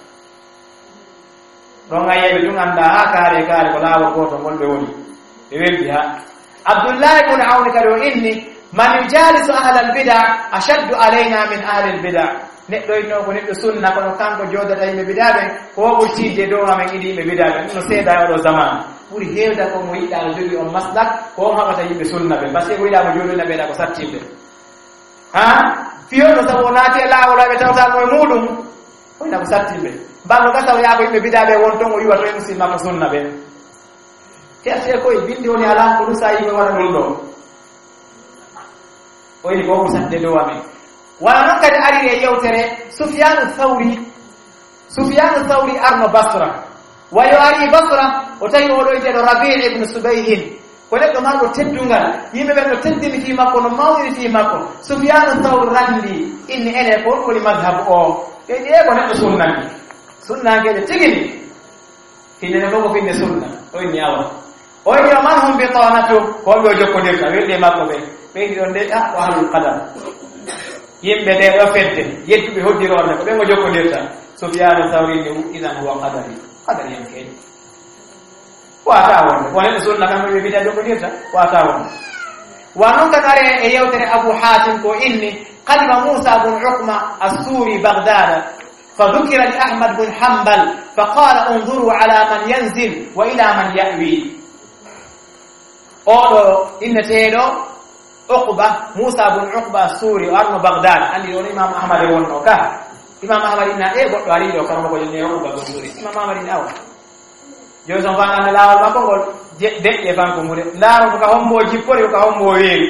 don ayebe dum anda ha kare kare ko lawo goto golbe woni be welbi ha Abdullah ibn Aun kado inni man yujalisu ahlal bid'ah ashaddu alaina min ahlil bid'ah neddo ino ko neddo sunna kono kanko jodata yimbe bidabe ko ɓurtide dow amen idi yimbe bidabe no seeda oɗo zaman ɓuri heewda ko mo yiɗa no jogi on maslak ko on haɓata yimɓe sunna ɓe par ce que ko yiɗa mo joɗona ɓeeɗa ko sattimɓe ha fiyoɗo sabu o naati e laawolaɓe tawta koye muɗum ko yiɗa ko sattimɓe mballo gasa o yaako yimɓe bidaɓe won ton o yiwa to e musidma ko sunna ɓe terte koye bindi woni ala ko ɗum sa yimɓe waɗa ɗum ɗo o yiɗi ko ko satde dow amen wala non kadi ari e yewtere Sufyanu Thawri Sufyanu Thawri arno Basra wayo ari Basra o tawi oɗo jeeɗo Rabi' ibn Subayhin ko neɗɗo marɗo teddungal yimɓe ɓen no teddini fi makko no mawniri fi makko Sufyanu Thawri randi inni ene ko woni madhab o e ƴe ko neɗɗo sunnani sunnageɗe tigini hinene fof ko finde sunna o inni awa o inni o man hum bitanatu ko ɓe o jokkodirta welɗe makko ɓe ɓeydi ɗon nde a ko ahlul qadar yimɓe ɗe ɗo fedde yettuɓe hoddirorde ko ɓe ngo jokkodirta Sufyanu Thawri ni idan huwa qadari qadari en keeɗi wata wonde ko neɗɗo sunna kamɓe ɓe mbiɗa jokkodirta wata wonde wa noon kan are e yewtere Abu Hatim ko inni qadima Musa bun Uqma as-Suri Baghdada فذكر لأحمد بن حنبل فقال انظروا على من ينزل وإلى من يأوي أولو إن تيدو عقبة موسى بن عقبة السوري وأرنو بغداد عندي يقول إمام أحمد ونو كه إمام أحمد إن إيه بقى عليه لو كانوا بقولين عقبة السوري إمام أحمد إن أول جوزون فان أنا لا أول ما بقول دك يفهم كمودة لا أنا بكهم بو جيبوري بكهم بو ويل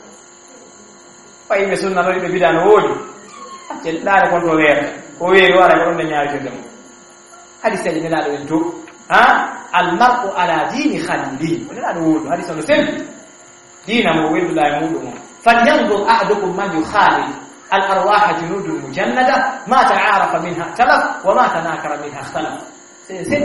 فاي مسون نالوري ببيدا نوجو لا أنا كنت ويل ويل ولا كنت نيار كذا هذه سيدنا لا نجو ها المرء على دين خليل ولا نقول هذه سنة دين مويل لا يموت فلينظر أحدكم من يخالف الأرواح جنود مجندة ما تعارف منها اختلف وما تناكر منها اختلف سن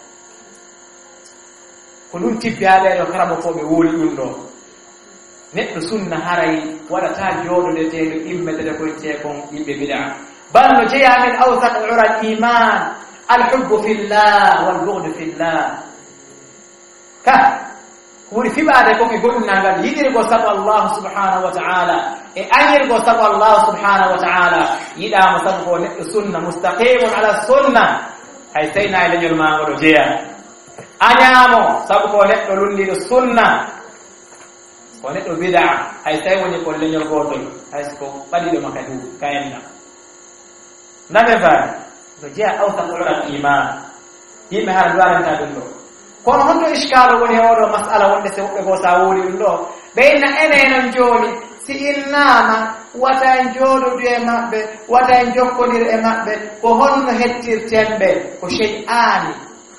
كلون تبي هذا لو كرم فوق بيقول يندو نت سنة هاي ولا تاجود لتيل إما تدخل تيكون يبدع بل نجيء من أوثق عرى الإيمان الحب في الله والبغض في الله كه wuri fibaade ko mi goɗɗum nangal yiɗiri ko sabu Allah subhanahu wa ta'ala e añiri ko sabu Allah subhanahu wa ta'ala yiɗama sabu ko neɗɗo sunna mustaqimun ala sunna hay sayna e leñol ma ngo ɗo jeeya añaamo sabu ko neɗɗo lundiɗo sunna ko neɗɗo bid'a hay say woni ko leñol gotol hay ko ɓaɗiɗo maka du kayenna naɓe faani ɗo jeeya awtaqulal iman yimɓe hara duwaranta ɗum ɗo kono honto iskalo woni oɗo masala wonde se woɓɓe go sa wori ɗum ɗo ɓeyna enenon joni si innama wata en jooɗodu e maɓɓe wata en jokkodir e maɓɓe ko honno hettirtenɓe ko shey'ani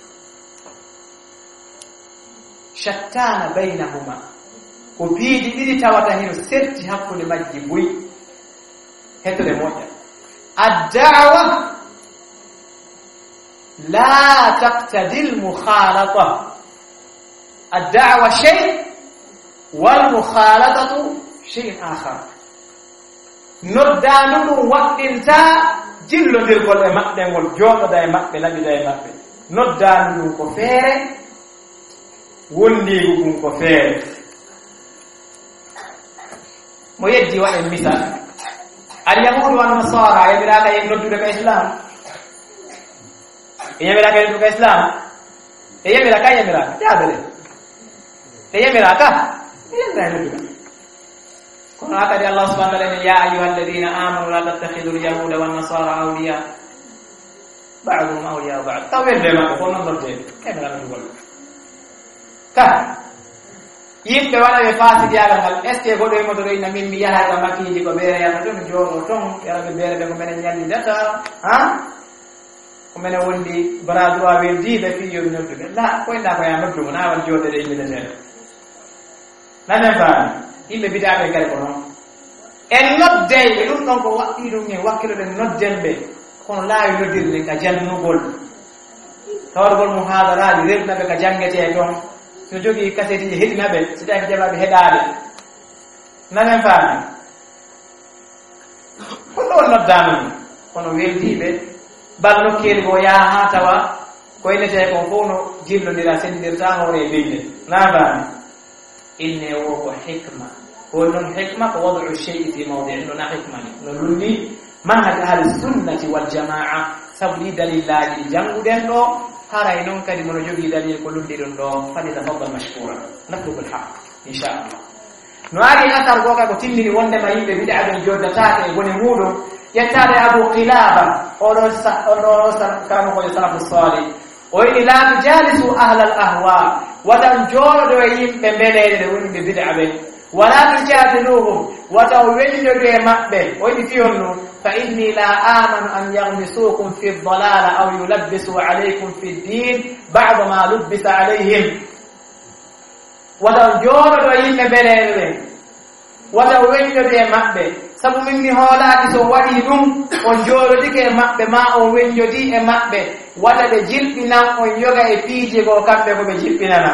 shattana baynahuma ko biiji ɗiɗi tawata heno serti hakkude majji buy hettude moƴƴa addawa لا تقتدي المخالطة الدعوة شيء والمخالطة شيء آخر نردان وقت انتا جلو ديركول e mabbe ngol jomoda e mabbe labida e mabbe noddanu dum ko feere wondigu dum ko feere mo yeddi wa en misal اليهود والنصارى يمراك ينودوا لك إسلام يمراك ينودوا لك إسلام يمراك يمراك جابله يمراك يمراك كنا قال الله سبحانه وتعالى يا أيها الذين آمنوا لا تتخذوا اليهود والنصارى أولياء بعضهم أولياء بعض طويل لما تقول نظر جيد كيف لا نقول كه yimɓe waɗa ɓe faasidiyagal ngal est ce que goɗo e moto ina min mi yaha ga makkiji ko ɓeere yata to mi jooɗo ton yaraɓe ɓeere ɓe ko menen ñallidata ha ko menen wondi bras droit weldiɓe fiyoɓe nodduɓe la koyɗa ko ya noddumo na wan jooɗede e militaire nanen faami yimɓe mbiɗaɓe kadi ko noon en noddeyɓe ɗum ɗon ko waɗɗi ɗum en wakkiloɗen nodden ɓe kono laawi noddirde ka jannugol tawargol muhadaraji resnaɓe ka jangete toon so jogii kasetiji heɗinaɓe so tawi ko jaɓaɓe heɗaade nanen faami ko ɗon noddanon kono weldiɓe bal nokkeeli ko yaha ha tawa ko innete ko fof no jillodira sendirta hoore e beyde nan faami inne wo ko hikma ko noon hikma ko wadu shei fi mawdii nona hikma ni no lundi manhaj ahli sunnati wal jamaa sabu ɗi dalillaji ɗi jannguɗen ɗo haray noon kadi mono jogii dalil ko lundi ɗum ɗo falyatafaddal mashkura natlubu lhaq inchallah no ari asar goka ko timmini wondema yimɓe biɗa ɓen joddataake e gone muɗum yettade abu qilaba oɗo oɗo karamokojo salafu salih o yiɗi laaɓi jalisu ahla al ahwa watan jooɗoɗo e yimɓe mbeleɗe ɗe woni ɓe biɗa ɓen wala tujadiluhum wata weññoɗo e maɓɓe o yiɗi fiyon nu fa inni la amanu an yahmisukum fi dalala aw yulabbisu alaykum fi ddin bada ma lubbisa alayhim wata jooɗoɗo e yimɓe mbeleɗe ɓen wata weññoɗo e maɓɓe sabu min mi hoolaaki so waɗi ɗum on jooɗodike e maɓɓe ma on weññodi e maɓɓe wata ɓe jilɓinan on yoga e piiji ko kamɓe ko ɓe jilɓinana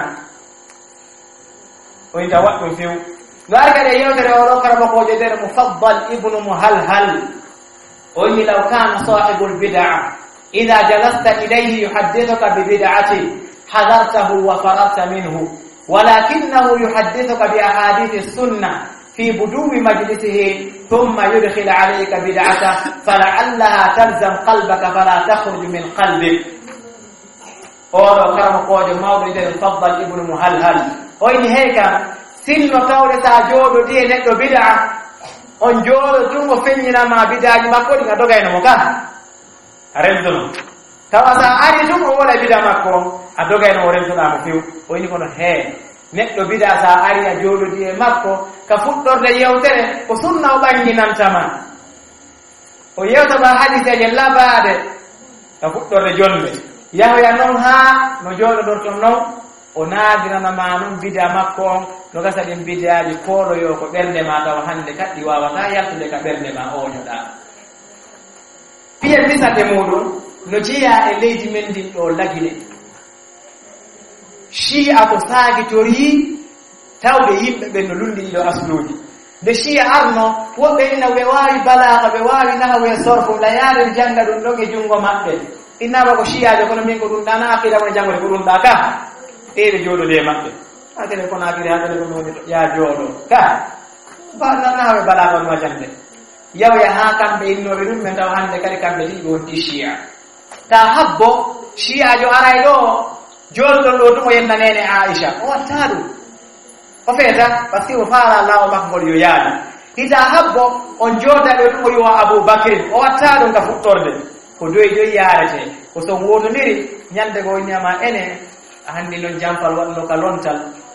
o yinta waɗɗum few no ari kadi e yewtere oɗo karabakojo nder mufaddal ibnu muhalhal o yini law kana sahibu lbida ida jalasta ilayhi yuhaddithuka bibid'ati hadartahu wa fararta minhu walakinahu yuhaddithuka bi ahadithi sunna في بدو مجلسه ثم يدخل عليك بدعته فلعلها تلزم قلبك فلا تخرج من قلبك أولو كرم قوج الموضوع الفضل ابن مهلهل وإن هيك سن قول ساجود دي نتو بدعة on jooɗo ɗum o feññinama bidaji makko ɗi a dogayno mo ga a remtuno tawa sa ari ɗum o wola bida makko a dogayno o remtuɗamo few o yini kono hee neɗɗo bida sa ari a jooɗodi e makko ka fuɗɗorde yewtere ko sunna o ɓanginantama o yewtama hadiseje labaade ka fuɗɗorde jonde yahoya noon haa no jooɗoɗorton noon o naagiranama noon bida makko on no gasa ɗin bidaji kooloyo ko ɓernde ma tawa hannde kaɗɗi wawata yaltude ka ɓernde ma oñoɗa piye misate muɗum no jeeya e leydi men ndin ɗo lagine shi'a ko saagitori tawde yimɓe ɓe no lundi ɗiɗo asluji nde shi'a arno woɓɓe ina ɓe waawi balaga ɓe waawi nahawe sorfo layaare janga ɗum ɗon e junngo maɓɓe innama ko shi'ajo kono min ko ɗum ɗana akida woni jangode ko ɗum ɗa ka ɗeɓe jooɗode e maɓɓe hakene ko naakiri hakene ko woni ya jooɗo ka nahawe balaga ɗum a jande yawya ha kamɓe innoɓe ɗum men taw hannde kadi kamɓe ɗiɗi wonti shi'a ta habbo shi'ajo aray ɗo jooɗoɗon ɗo ɗum o yennanene Aisha o watta ɗum o feeta par ce que o faala lawo makko ngol yo yaadi hita habbo on jooda ɗo ɗum o yowa Aboubacry o watta ɗum ka fuɗɗorde ko doyi joyi yaarete ko son wotodiri ñande go ñama ene handi noon jamfal waɗno ka lontal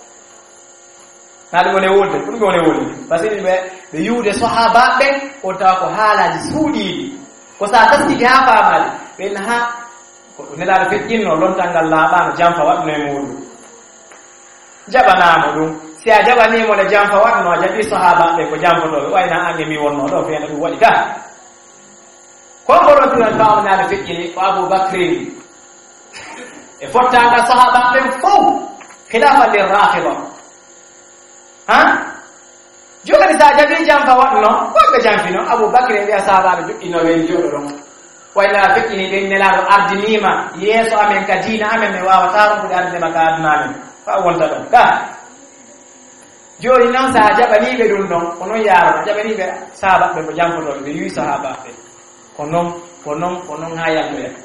na ɗum wone wolde ko ɗum ɓe wone wolde par ce que ɓe ɓe yiwde sahabaɓe o tawa ko haalaji suuɗiɗi ko sa tastiki ha faamade ɓenna ha nelaɗo feƴƴinno lontal ngal laaɓano jamfa waɗno e muɗum jaɓanamo ɗum si a jaɓanimo nde jamfa waɗno a jaɓi sahabaɓe ko jamfotoɓe wayna ange mi wonno ɗo fiyana ɗum waɗi ka konngorotunan fawnade feƴƴini ko Aboubacry e fottanga sahabaɓe fof khilafa nder rahiba ha jogani sa jaɓi jamfa waɗno wonɓe jamfino Aboubacry e mbiya sahabaɓe joƴƴinoɓe joɗo ɗon wayna feƴƴini ɓen nelaɗo ardinima yeeso amen ka diina amen mi wawata rumbude ardinema ka aduna amen fa wonta ɗon ka joni non sa jabani be dun non onon yaaro jabani be sahaba be jambo do be wi sahaba be onon onon onon hayallo ya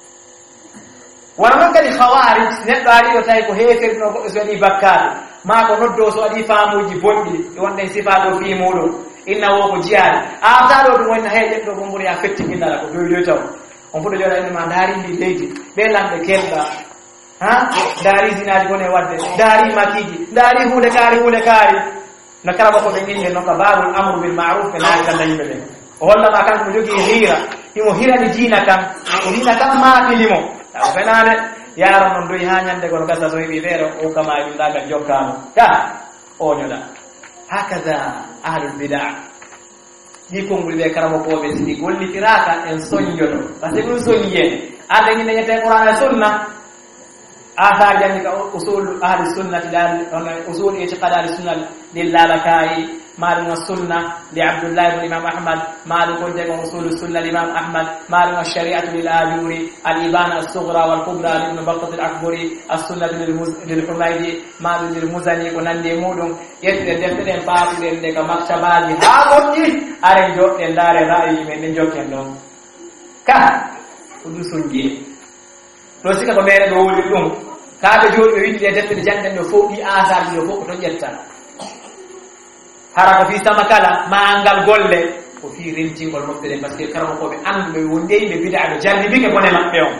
wala kadi khawarij neddo ari o tay ko hefer no ko so di bakkar ma ko noddo so adi faamuji bondi wonde sifa do fi mudo inna wo ko jiyaade a ta do wonna heede do gomburi a fetti kindala ko do do taw on fudo jora en ma dari ndi leydi be lambe kelda ha dari zinaji gone wadde dari makiji dari hude kari hude kari na kala ko be ngi no ka babul amru bil ma'ruf wa nahy anil munkar o holla ma kan ko jogi hira imo hira ni dina kan dina kan ma tilimo taw benane yaro non doy ha nyande gono kasa so bi vero o kama yu daga jokkano ta o nyoda hakaza ahlul bid'ah ni ko ngul be karamo ko be sidi golli tiraka en sonjodo parce que sonje ade ni nyete qur'an e sunna athar jani ka usul ahli sunnah dal usul i'tiqad ahli sunnah lillalakai malum sunna li abdullah ibn imam ahmad malum ko de usul sunnah imam ahmad malum ash-shari'ah lil ajuri al-ibana as-sughra wal kubra ibn battah al-akbari as-sunnah lil humaydi malum lil muzani ko nande mudum yette defte den paati den de ka maktabaji ha gonni are jodde ndare ra'yi men den jokken don ka udu sunje do sika ko mere do wuli dum kaabe jodi be windi e defte janden do fofi asar do fofo to jetta hara ko fi sama kala mangal golle ko fi rentingol mabbe de parce que karamo ko be andu be wonde be bid'a do jarri bi ke bone mabbe on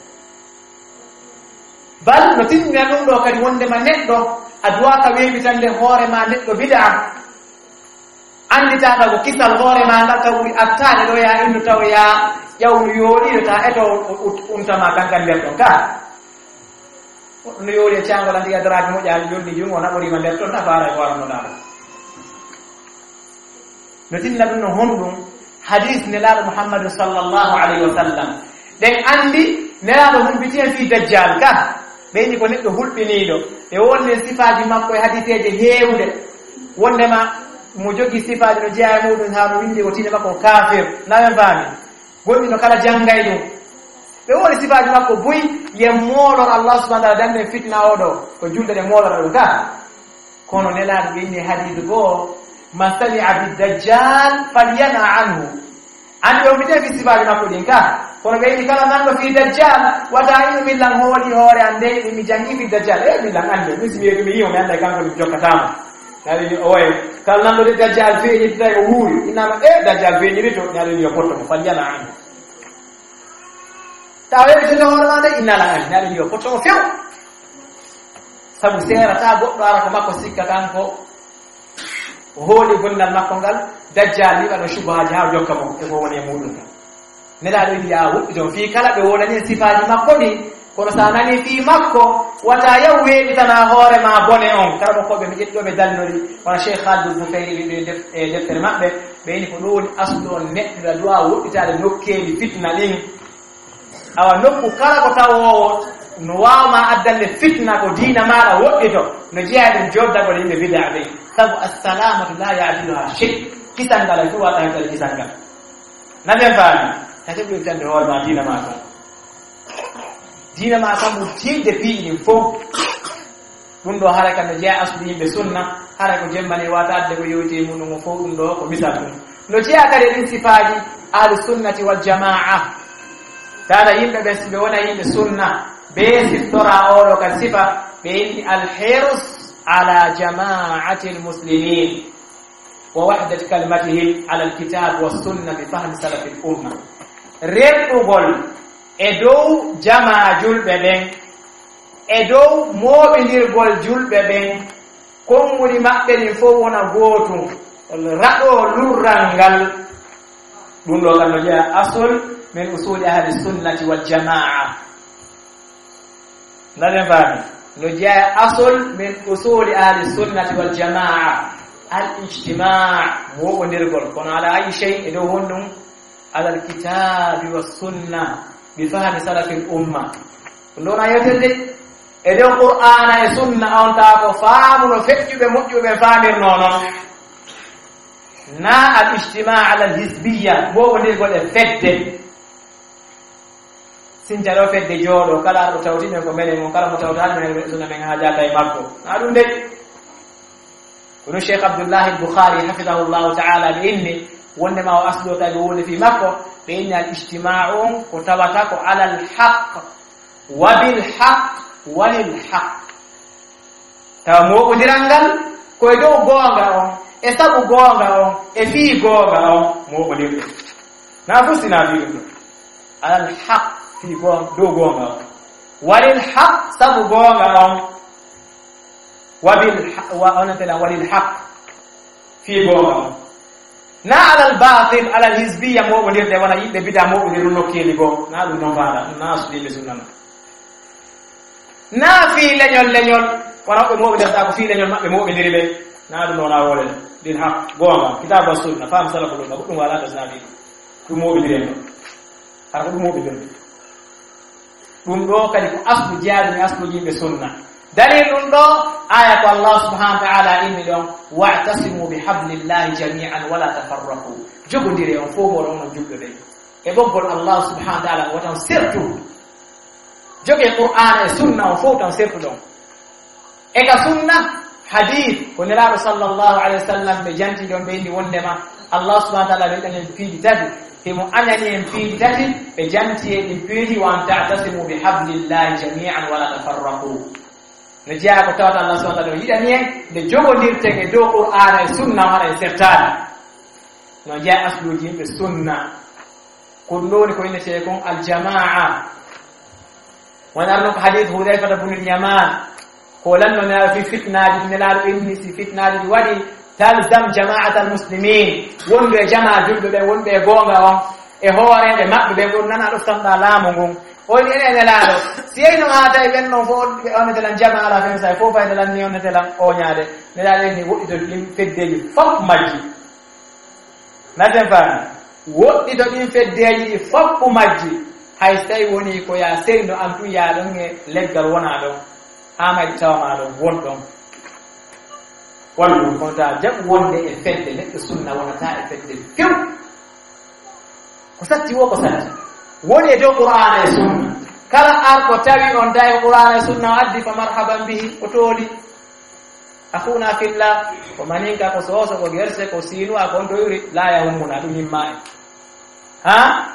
bal no tinna dum do kadi wonde ma neddo adwa ka webi tande hore ma neddo bid'a andita ka ko kisal hore ma ngal tawri attane do ya indu taw ya yawnu yodi ta eto untama kankan der don ka no yodi chango landi adaraji mo jaal jonni jungo na bori ma der ton na fara ko warno dal no tinna dum no hondum hadith ne la muhammad sallallahu alaihi wasallam den andi ne la dum bitie fi dajjal ka be ni ko neddo hulbinido e wonne sifaji makko e hadiseje heewde wonde ma mo jogi sifaji no jeya mudun ha no windi o tinema ko kafir na fami gonni no kala jangay dum be woni sifaji makko buy ye molor Allah subhanahu wa ta'ala dande fitna odo ko julde de molor do ka kono nelaado be ni hadith go masali'a bid dajjal falyana anhu andi o bite fi sifaji makko din ka kono be ni kala nan do fi dajjal wata inu billan holi hore ande mi jangi fi dajjal e billan ande mi sibi mi yo mi anda kanko mi jokkatama nari ni oye kala nan do dajjal fi ni tay o wuri ina ma e dajjal fi ni to nari ni potto falyana anhu tawe be to hore mande inna la nari ni potto few sabu sera ta goddo ara ko makko sikka kanko holi gondal makko ngal dajjal ni bano shubahaji ha jokka mo e ko woni e mudum nela do ya wuddi don fi kala be wonani sifaji makko ni kono sanani fi makko wata yawe bitana hore ma bone on karamo ko be mi jeddo be dalnori wala sheikh Khalid Bufayri be def e deftere mabbe be ni ko don asdo neddo da du'a wudditade nokkeli fitna din awa nokku kala ko tawo no wawma addalle fitna ko diina mara woddito no jiyaade jodda ko yimbe bid'a be sabu as-salamatu la ya'diluha shay kisangala duwa ta tal kisanga nabe faami kake be tan do ma diina ma ko diina ma kam tiide fi ni fo dum do haraka no jiya asli yimbe sunna haraka jemmani wata adde ko yewti mun mo fo dum do ko misatu no jiya kare din sifaji ahlus sunnati wal jamaa tara yimbe be sibe wona yimbe sunna be siftora oro ka sifa be al-hirs ala jama'ati al-muslimin wa wahdat kalimatihim ala al-kitab was sunnah bi fahm salaf al-umma redugol e dow jama'ajul beben e dow moɓindirgol julɓe ɓen konnguli maɓɓe ni fof wona gootum raɗo lurral ngal ɗum ɗo kam no jeeya asol min usuli ahli sunnati wal jamaa nanen faami no jeeya asol min usuli ahli sunnati wal jamaa al ijtima' moɓondirgol kono ala ayi shay e dow honɗum ala alkitabi was sunna bi fahmi salafi l umma ɗum ɗon a yewterde e dow qur'ana e sunna on taa ko faamu no feƴƴuɓe moƴƴuɓe faamirno noon na al ijtima' ala al hisbiya moɓondirgol e fedde sinta ɗo fedde jooɗo kala ɗo tawtimen ko mene mum kala mo tawtaani men sunna men haa jaata e makko na ɗum de kono Sheikh Abdullah al-Bukhari hafidhahullahu ta'ala bi inni wonde ma o aslo tawi woni fi makko be inni al-ijtima'u ko tawata ko ala al-haqq wa bil haqq wa lil haqq taw mo ko dirangal ko do gonga on e sabu gonga on e fi gonga on mo ko dirde na fusina bi ala al-haqq fi gonga do gonga on wa lil haqq sabu gonga on wa bil wa onatala wa lil haqq fi gonga na ala al-batil ala al-hizbiyya mo ko dirde wana yibbe bida mo ko dirno nokkeli go na dum non bada na su be sunna na fi leñol leñol wana ko mo be defta ko fi leñol mabbe mo be diribe na dum non awole din haq gonga kitab wa sunna fam salafu lo ko dum wala da sabi dum mo be diribe har ko dum mo be diribe dum do kadi ko aslu jaadi aslu yimbe sunna dalilun do ayatu Allah subhanahu wa ta'ala inni don wa'tasimu bihablillahi jami'an wala tafarraqu jogondire on fo mo don jugbe be e boggol Allah subhanahu wa ta'ala watan sirtu joge Qur'an e sunna on fo tan sirtu don e ka sunna hadith ko nelaado sallallahu alaihi wasallam be janti don be indi wondema Allah subhanahu wa ta'ala be tan fi tati himo anyani en fi tati be janti e fi wa ta'tasimu bihablillahi jami'an wala tafarraqu ne jaa ko tawata Allah subhanahu wa ta'ala yidani en de jogondirte e do Qur'an e sunna wala e sertani no jaa asluji be sunna ko ndoni ko inete kon al jamaa wana no hadith Hudayfa ibn al-Yaman ko lanno na fi fitnaji nelaado inni si fitnaji wadi talzam jama'at al-muslimin wonbe jamaa julbe be wonbe gonga on e hoore be mabbe be gon nana do sanda laamu gon o ni ene nelaado seyno ata e benno fo be onete lan jamaa la fen sai fo fayde lan ni onete lan o nyaade nelaade ni wodi do lim feddeji fop majji naden fa wodi do dim feddeji fop majji hay sai woni ko ya seyno antu ya don e leggal wona do amay tawma do wondon wallu ko ta jab wonde e fedde nek sunna wona ta e fedde fiw ko satti wo ko satti woni do Qur'an e sunna kala ar ko tawi on dai Qur'an e sunna addi fa marhaban bihi o toli akhuna fillah ko maninka ko soso ko gerse ko sinu a kon doyri la ya humuna dum himma ha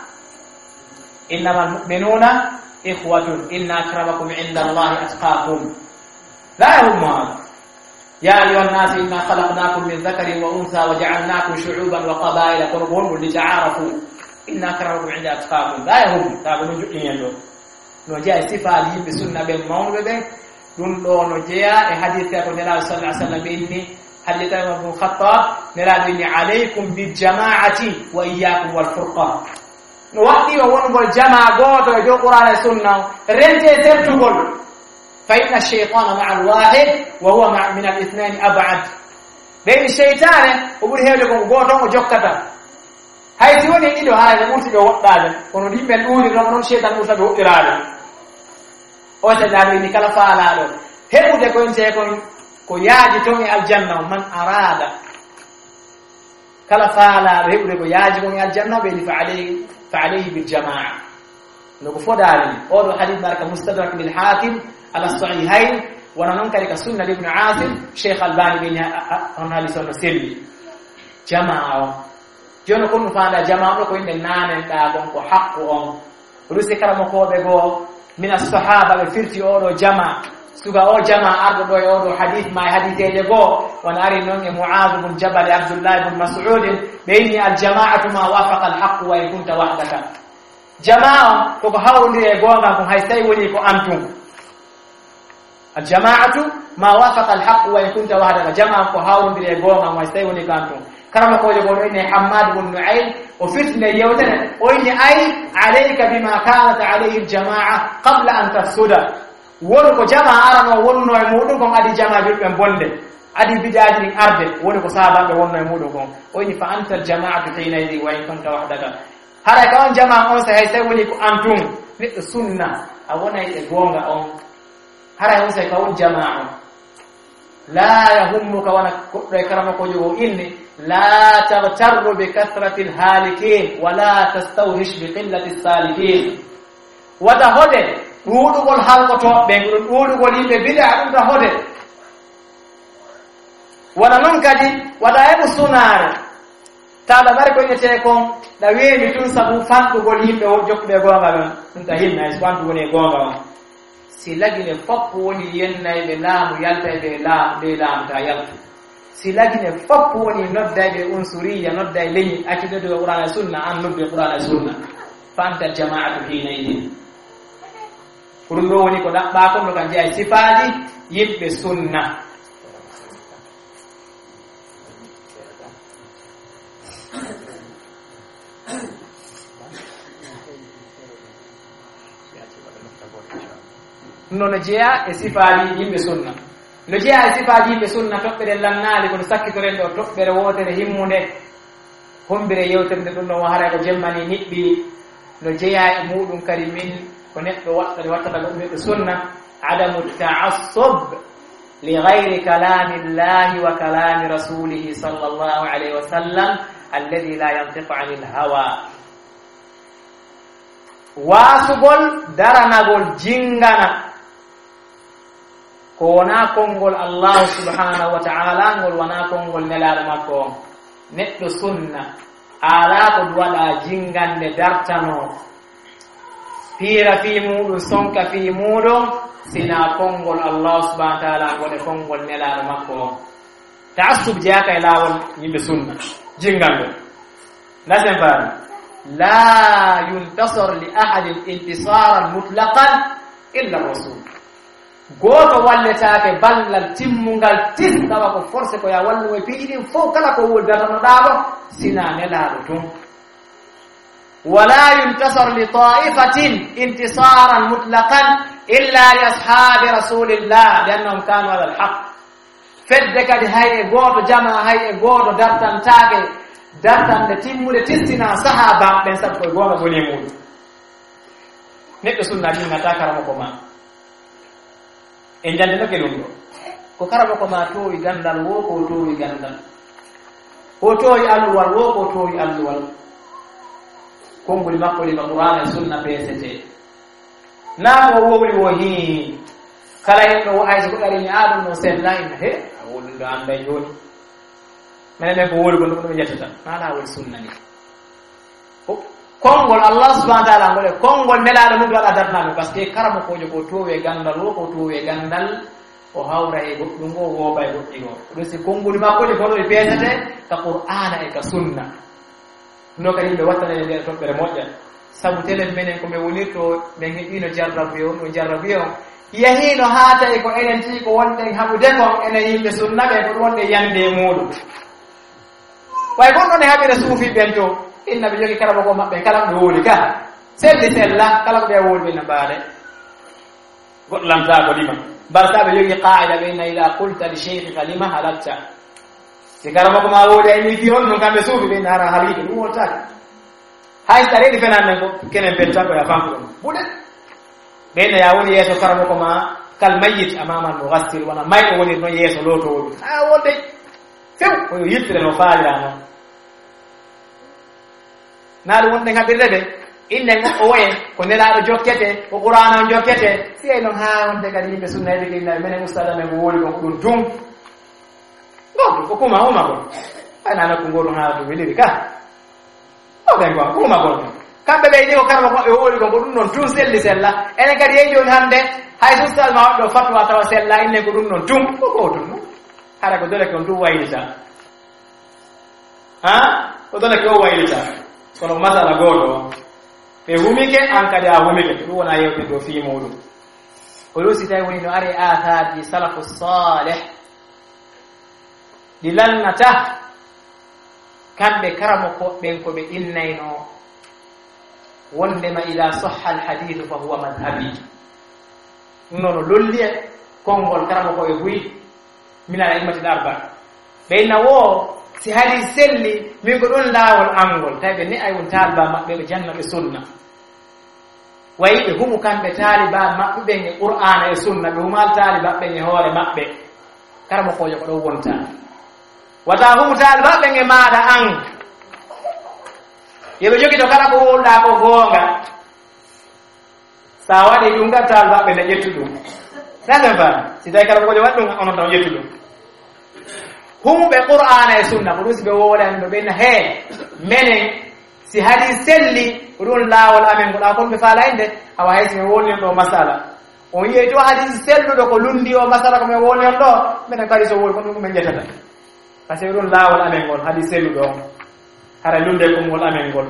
innamal mu'minuna ikhwatun inna akramakum 'inda Allahi atqakum la yahumma ya ayyuhan nas inna khalaqnakum min dhakarin wa untha wa ja'alnakum shu'uban wa qaba'ila qurban lita'arafu inna akramakum 'inda atqakum la yahum tabunu ju'iyando no jaa sifa li bi sunna be mawbe be dum do no jaa e hadith ko nela sallallahu alaihi wasallam inni hadith Ibn Khattab nela inni alaykum bil jama'ati wa iyyakum wal furqan no wadi o wongol jamaa goto e do Qur'an e sunna rente tertugol fa inna ash-shaytana ma'a al-wahid wa huwa ma'a min al-ithnain ab'ad bayni shaytane o buri hewde ko goto o jokkata hay si woni dido haala murti do woddade kono dimbe duuri do non shaytan murta do wodirade o ta dabi ni kala faala do hebude ko inte ko ko yaaji to e aljanna man arada kala faala hebude ko yaaji ko e aljanna be ni fa alayhi فعليه بالجماعة نقفداري أول حديث بارك مستدرك للحاكم على الصحيحين وننكر كسنة لابن عاصم شيخ الباني بين هنا لسنة سلي جماعة جون كن فانا جماعة كو إن نان دابون كو حق أم ولسه كلام كو بيجو من الصحابة بفرتي أولو جماعة سوغا أو جماعة أرض دو أولو حديث ما حديث يجو وناري نون معاذ بن جبل عبد الله بن مسعود بين الجماعة ما وافق الحق وإن كنت وحدك جماعة كو هاوندي غونغا كو هايساي وني كو أنتم الجماعة ما وافق الحق وإن كنت وحدك جماعة كو هاوندي غونغا كو هايساي وني كو أنتم كرم كو يقول إن حماد بن نعيم وفتنة يوتنا وإن أي عليك بما كانت عليه الجماعة قبل أن تفسد woni ko jamaa arano wonno e mudum kon adi jamaa jubbe bonde adi bidaaji din arde woni ko sahababe wonno e mudum kon o ni fa antal jamaatu taynaydi wa in kunta wahdaka hara ka on jamaa on sa hay sai woni ko antum ni sunna a wona e gonga on hara on sai ka on jamaa la yahummuka wana koddo e karama ko jogo inni la taghtarru bi kathrati al-halikin wa la tastawhish bi qillati as-salikin wada hode ruudugol halkoto be ngol ruudugol yimbe bid'a dum ta hode wana non kadi wada hebu sunare taala bare ko nyete kon da weeni tun sabu fandugol yimɓe o jokkuɓe gonga ɗon ɗum ta hinna e fandu woni e gonga on si lagine foppo woni yennayɓe laamu yaltayɓe laamu ɓe laamu ta yaltu si lagine foppo woni noddayɓe unsuriya nodda e leñi accidode e qur'ana e sunna an nodde qur'ana e sunna fa anta jama'atu hina idin ko ɗum ɗo woni ko ɗaɓɓa kon no kan jeeya e sifaji yimɓe sunna no no jeeya e sifaji yimɓe sunna no jeeya e sifaji yimɓe sunna toɓɓere lannaali kono sakkitoren ɗo toɓɓere wootere himmunde hombire yewtere nde ɗum ɗon haray ko jemmani niɓɓi no jeeya e muɗum kadi min ko neɗɗo waɗɗade wattata ko ɗum sunna adamu ta'assub li gayri kalami llahi wa kalami rasulihi sallallahu alayhi wa sallam alladi la yantiqu anil hawa waasugol daranagol jingana ko wona konngol allahu subhanahu wa ta'ala ngol wona konngol nelaɗo makko on neɗɗo sunna ala ko waɗa jingande dartano fiira fi muɗum sonka fi muɗum sina konngol allahu subhanahu wa ta'ala ngol e konngol nelaɗo makko on ta'assub jeyaka e laawol yimɓe sunna jingande nasen faami la yuntasar li ahadin intisaran mutlaqan illa rasul goto walletake ballal timmungal tis tawa ko forcé ko ya wallu e piiɗin fof kala ko woldatanoɗaɗo sina nelaɗo tun wala yuntasar li ta'ifatin intisaran mutlaqan illa li ashabi rasulillah liannahum kanu ala alhaq fedde kadi hay e goto jama hay e goto dartantake dartande timmude tistina sahaba ɓen sabu koye gonga woni e muɗum neɗɗo sunna ɗinnata karama ko ma en jande no ke ɗum ɗo ko karama ko ma towi gandal wo ko towi gandal ko towi alluwal wo ko towi alluwal konnguli makko ɗi ka qur'ana e sunna pesete naa ko wowli wo hi kala hen ɗo hayso ko ɗarini aɗum no sella ina he a wolɗum ɗo anday joni minen men ko woli ko ɗum ɗum yettata maɗa woni sunna ni konngol allah subahana wa taala ngol e konngol nelaɗo mum waɗa darnami par ce que karama kojo ko towi e gandal wo ko towi e gandal o hawra e goɗɗum ngo wooba e goɗɗi ngo ɗum si konnguli makko ɗi kono ɗi peesete ka qur'ana e ka sunna no kadi yimɓe wattanae nder toɓɓere moƴƴa sabu telen menen komi wonirto min heɓino jarrabi on ɗo jarrabi on yahino haa tawi ko enen tii ko wonɗen haɓude kon enen yimɓe sunna ɓe ko ɗum wonɗe yande muɗum way gonɗon e haɓire suufi ɓen to inna ɓe jogi karama ko maɓɓe kala ko ɓe wooli ka selli sella kala ko ɓe wooli ɓe na mbaale goɗɗo lamtako lima bal sa ɓe jogi qaida ɓe inna ida qulta li cheikhika lima halatta si karama ko ma wooli ay ni fi on ɗum kamɓe suufi ɓe nara haliɓe ɗum wottake hay so tareɗi fenan men ko kenen penta ko ya fanko ɗum ɓuɗe ɓeyna ya woni yeeso karama ko ma kal mayit amaman mo gastir wona may o woni noon yeeso lotowo ɗum a wolde few oyo yittire no faalira noon naa ɗum wonɗen haɓirde ɓe innen o woye ko nelaɗo jokkete ko qur'ana on jokkete fiyay noon ha wonde kadi yimɓe sunna heɓe kinnaɓe minen ustada men ko wooli kon ko ɗum tum goto ko kuma uma kon ɓayna nokku ngo ɗum haala ɗum weliri ka oɓen kon kuma kon kamɓe ɓe yiɗi ko karama koɓe wooli kon ko ɗum ɗon tum selli sella enen kadi yeyi joni hannde hay so ustad ma waɗɗo fatwa tawa sella innen ko ɗum ɗon tum ko gotum ɗum hara ko dole kon ɗum waylita ha ko dole ke o waylita kono masala goto ɓe humike an kadi a humike ɗum wona yewte ɗo fi muɗum ko ɗo si tawi woni no ari athaji salafu salih ɗi lannata kamɓe karamo koɓɓen ko ɓe innayno wondema ida sahha alhadithu fa huwa madhabi ɗum noon o lolli e konngol karamo koɓe buyi min ala immatil arba ɓeyna wo si hadis selli min ko ɗon laawol angol tawi ɓe ne ay won taaliba maɓɓe ɓe jannaɓe sunna wayi ɓe humu kamɓe taaliba maɓɓe ɓen e qur'ana e sunna ɓe humal taaliba ɓen e hoore maɓɓe karamo kojo ko ɗon wonta wata humu taaliba ɓen e maaɗa an yoɓe jogi to kala ko wolɗa ko goonga sa waɗi ɗum gar taaliba ɓe ne ƴettu ɗum nasen fa si tawi karamo kojo waɗi ɗum onon taw ƴettu ɗum humbe qur'ana e sunna ko dusbe wolan do ben he menen si hadith selli dun lawol amen ko da kon be faala inde awa haysi me woni do masala o yi'e to hadith sellu do ko lundi o masala ko me woni do menen kadi so wol ko dum men jetata parce que dun lawol amen gol hadith sellu do hara lunde ko mol amen gol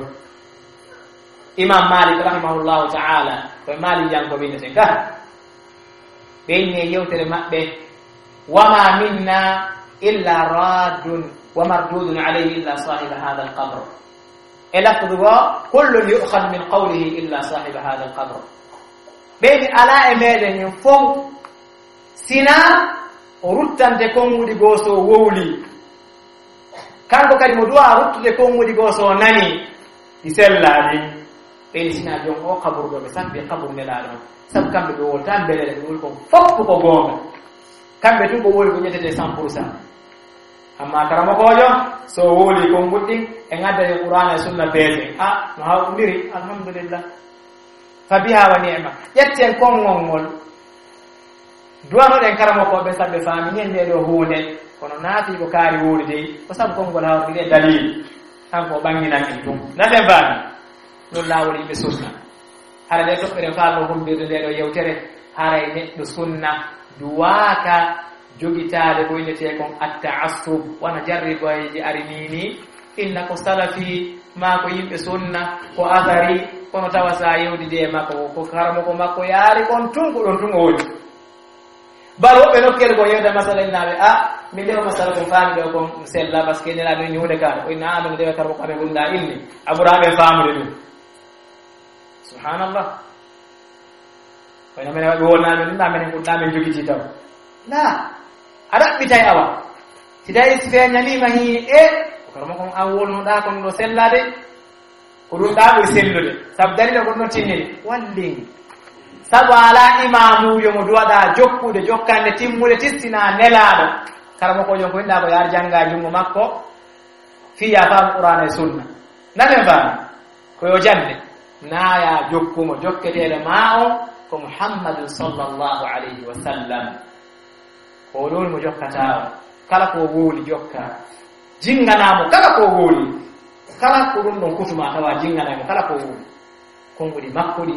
imam malik rahimahullahu ta'ala ko mali jango be ne ka be ne yewtere mabbe wama minna illa radun wa mardudun alayhi illa sahib hadha al-qabr elafdhu kullu yu'khad min qawlihi illa sahib hadha al-qabr be ni ala e meden fo sina ruttande kongudi goso wowli kanko kadi mo duwa ruttude kongudi goso nani di selladi be sina jon o qabr do be sabbi qabr melado sab kambe do wol tan belele wol ko fop ko gonga kambe tu ko wol ko nyetete cent pour cent amma karamo kojo so woli ko nguddi e ngadda e qur'ana e sunna bebe ah no hawndiri alhamdulillah fa biha wa ni'ma yetten kon ngol duwano den karamo ko be sabbe fami nyende do hunde kono naati ko kaari woli de ko sab kon ngol hawndiri dalil kanko bangina en dum naten bani non lawoli be sunna hara de to be faalo humbirde de do yewtere hara e neddo sunna duwaka jogitaade ko inete kon at-ta'assub wana jarribaji arinini inna ko salafi ma ko yimbe sunna ko athari kono tawasa yewdi de mako ko karamo ko makko yaari kon tunko don tungo woni bal wobe nokkel go yewda masala inabe a mi de masala ko faami do ko sella parce que nela do nyude ka ko ina am de karamo ko be gunda ilmi aburabe faamude dum subhanallah ko ina mena wabi wona men nda men ko damen jogiti taw la ada bitay awa tidai sife nyalima hi e karamo ko awol no da ko no sellade ko dum da bo sellude sabdari do no tinni walling sabala imamu yo mo duwada jokkude jokkande timmude tissina nelado karamo ko jonko inda ko yar janga jungo makko fiya fam qur'ana e sunna nanen ba ko yo jande naya jokkumo jokkete mao ko muhammad sallallahu alaihi wasallam ko lol mo jokkata kala ko woli jokka jinganamo kala ko woli kala ko dum don kutuma tawa jinganamo kala ko woli kongudi makkodi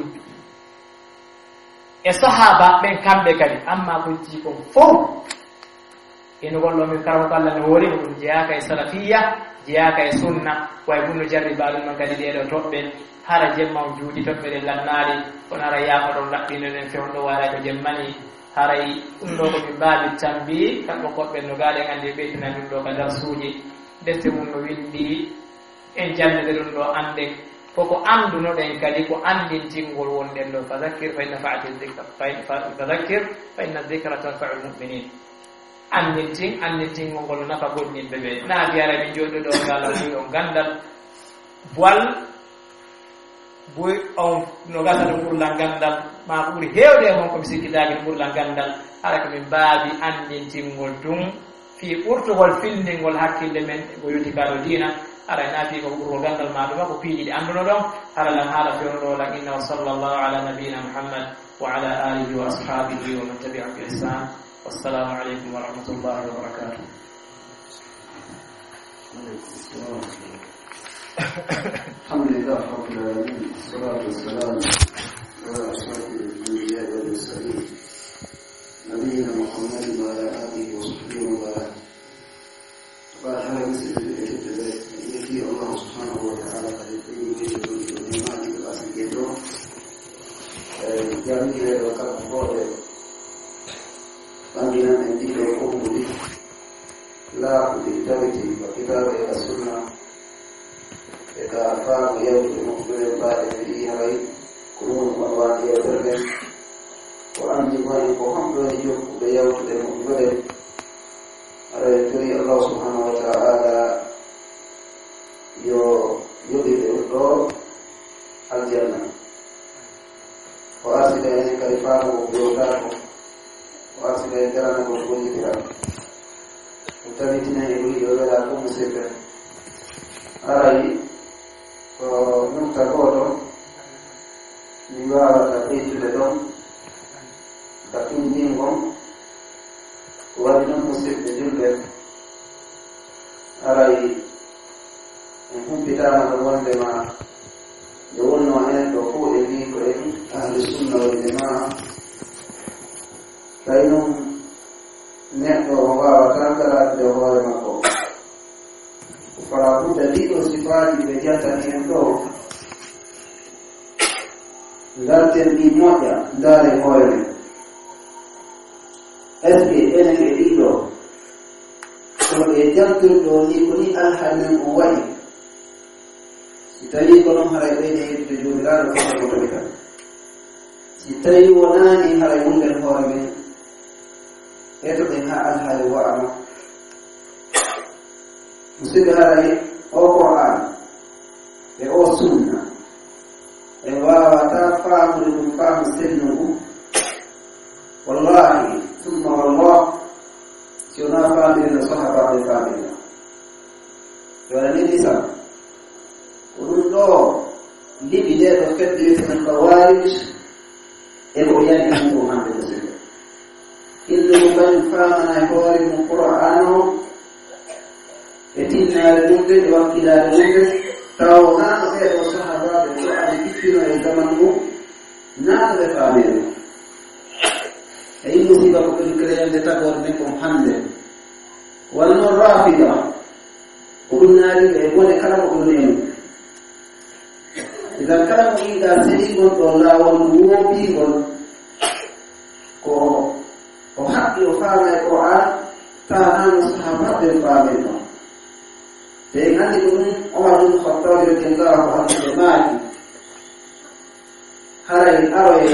e sahaba ben kambe kadi amma ko ji ko fo eno gollo min karaw kala ne wori dum jiaka e salafiyya jiaka e sunna way bunno jarri balum non kadi de do tobbe hara jemma juudi tobbe de lannari on ara yafa don labbino den fewndo wala ko jemmani haray dum do ko mi baabi tambi kambo ko be no gaade ande be tan dum do ka dar suuji deste mun no windi en jande de dum do ande koko anduno den kadi ko andin tingol wonden do fadhakkir fa inna fa'ati dhikra fa in fadhakkir fa inna dhikra tanfa'u al-mu'minin andin ting andin ting ngol nafa godni bebe na biara mi jodo do gala ni on gandal boal boy on no gasa do pour la gandal ma pour hewde mon ko sikidagi pour la gandal ala ko min baabi andin tingol dum fi urtugol findingol hakkille men go yoti karo dina ara nafi ko buru gandal ma do ko piiji di anduno don ara lan hala fi on la inna sallallahu ala nabiyina muhammad wa ala alihi wa ashabihi wa man tabi'a bi ihsan wassalamu alaykum wa rahmatullahi wa barakatuh alhamdulillah rabbil alamin wassalatu wassalamu ala ashrafil anbiya'i wal mursalin nabiyina muhammadin wa ala alihi wa sahbihi wa barakatuh فهذا مثل الابتداء يجي الله سبحانه وتعالى قد يجي الإيمان بالأصل كده جميل وقد قال فمن عندي يقوم به لا بالتوبة وكتاب إلى السنة إذا أفاق يوم المقبل بعد في هاي كلهم أنواع يوترن وأن جمعي وحمد يوم بيوم المقبل Jadi Allah Subhanahu wa taala yo yudi do al-jannah. Wa asila yani kalifahu biotako. Wa asila jarana ko kunji kira. Utani tina ibu yo la ko musebe. Arai ko nunta kodo niwa ta kitu le don. Takin dingo wadi non musib de julbe aray en humpitama ɗo wondema nde wonno en ɗo fuu e wi ko en ahlu sunna wal jamaa tawi noon neɗɗo o wawata garade hoore makko fala budda ɗiɗo sifaji ɓe jantani en ɗo darten ɗi moƴƴa ndaare hoore men est ce que enen e ɗiɗo kono ɓe jantirɗo ni ko ni alhaali men o waɗi si tawi ko noon haray ɓeyde yettude jomiraɗo foto ko tawi tan si tawi wonani haray wunden hoore men etoɗen ha alhaali wa'ama musidɓe haray o Qur'an e o sunna en wawata faamude ɗum faamu sennugu wallahi summa wallah si wona faamirino sahabaɓe faamirino yo waɗani lisam ko ɗum ɗo liɓi nde ɗo feddiliten kawarij e ko yani ɗum ɗo hande musidɓe ille mo kañum famana e hoore mum Qur'an o e tinnare ɗumde e wakkilare ɗumde taw nano ɓeeɗo sahabaɓe ko ani ɗippino e zaman mum nano ɓe faamiri e yi musiba ko ɓen créande tagore men kom hande walla noon rafida ko ɗum naariɓe e bone kala ko ɗum nemu idan kala mo yiɗa seɗigol ɗo laawol woobigol ko o haqqi o faama e Qur'an tawa nano sahabaɓe faamen ɗon te en anndi ko ɗum Omar ibn Khattab radiyallahu anhu e maaki haray aroye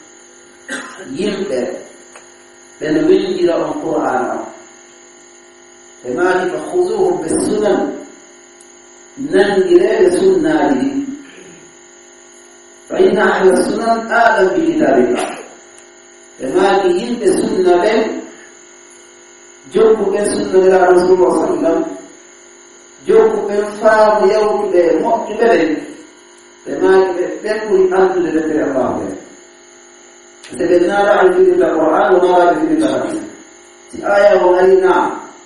yimɓe ɓene winndira on Qur'an o e maaki fa khuduhum be sunan nangireɓe sunnaaji ɗi fa inna ahla sunan aɗam bi kitabillah e maaki yimɓe sunna ɓen jokkuɓe sunnanira rasulullah sallam jokkuɓe faamu yawtuɓe moƴƴuɓe ɓen ɓe maaki ɓe ɓen ɓuri andude deftere Allah ɓe se ɓe naara an firita Qur'an o naaraɓe firita hadis si aya o ari naam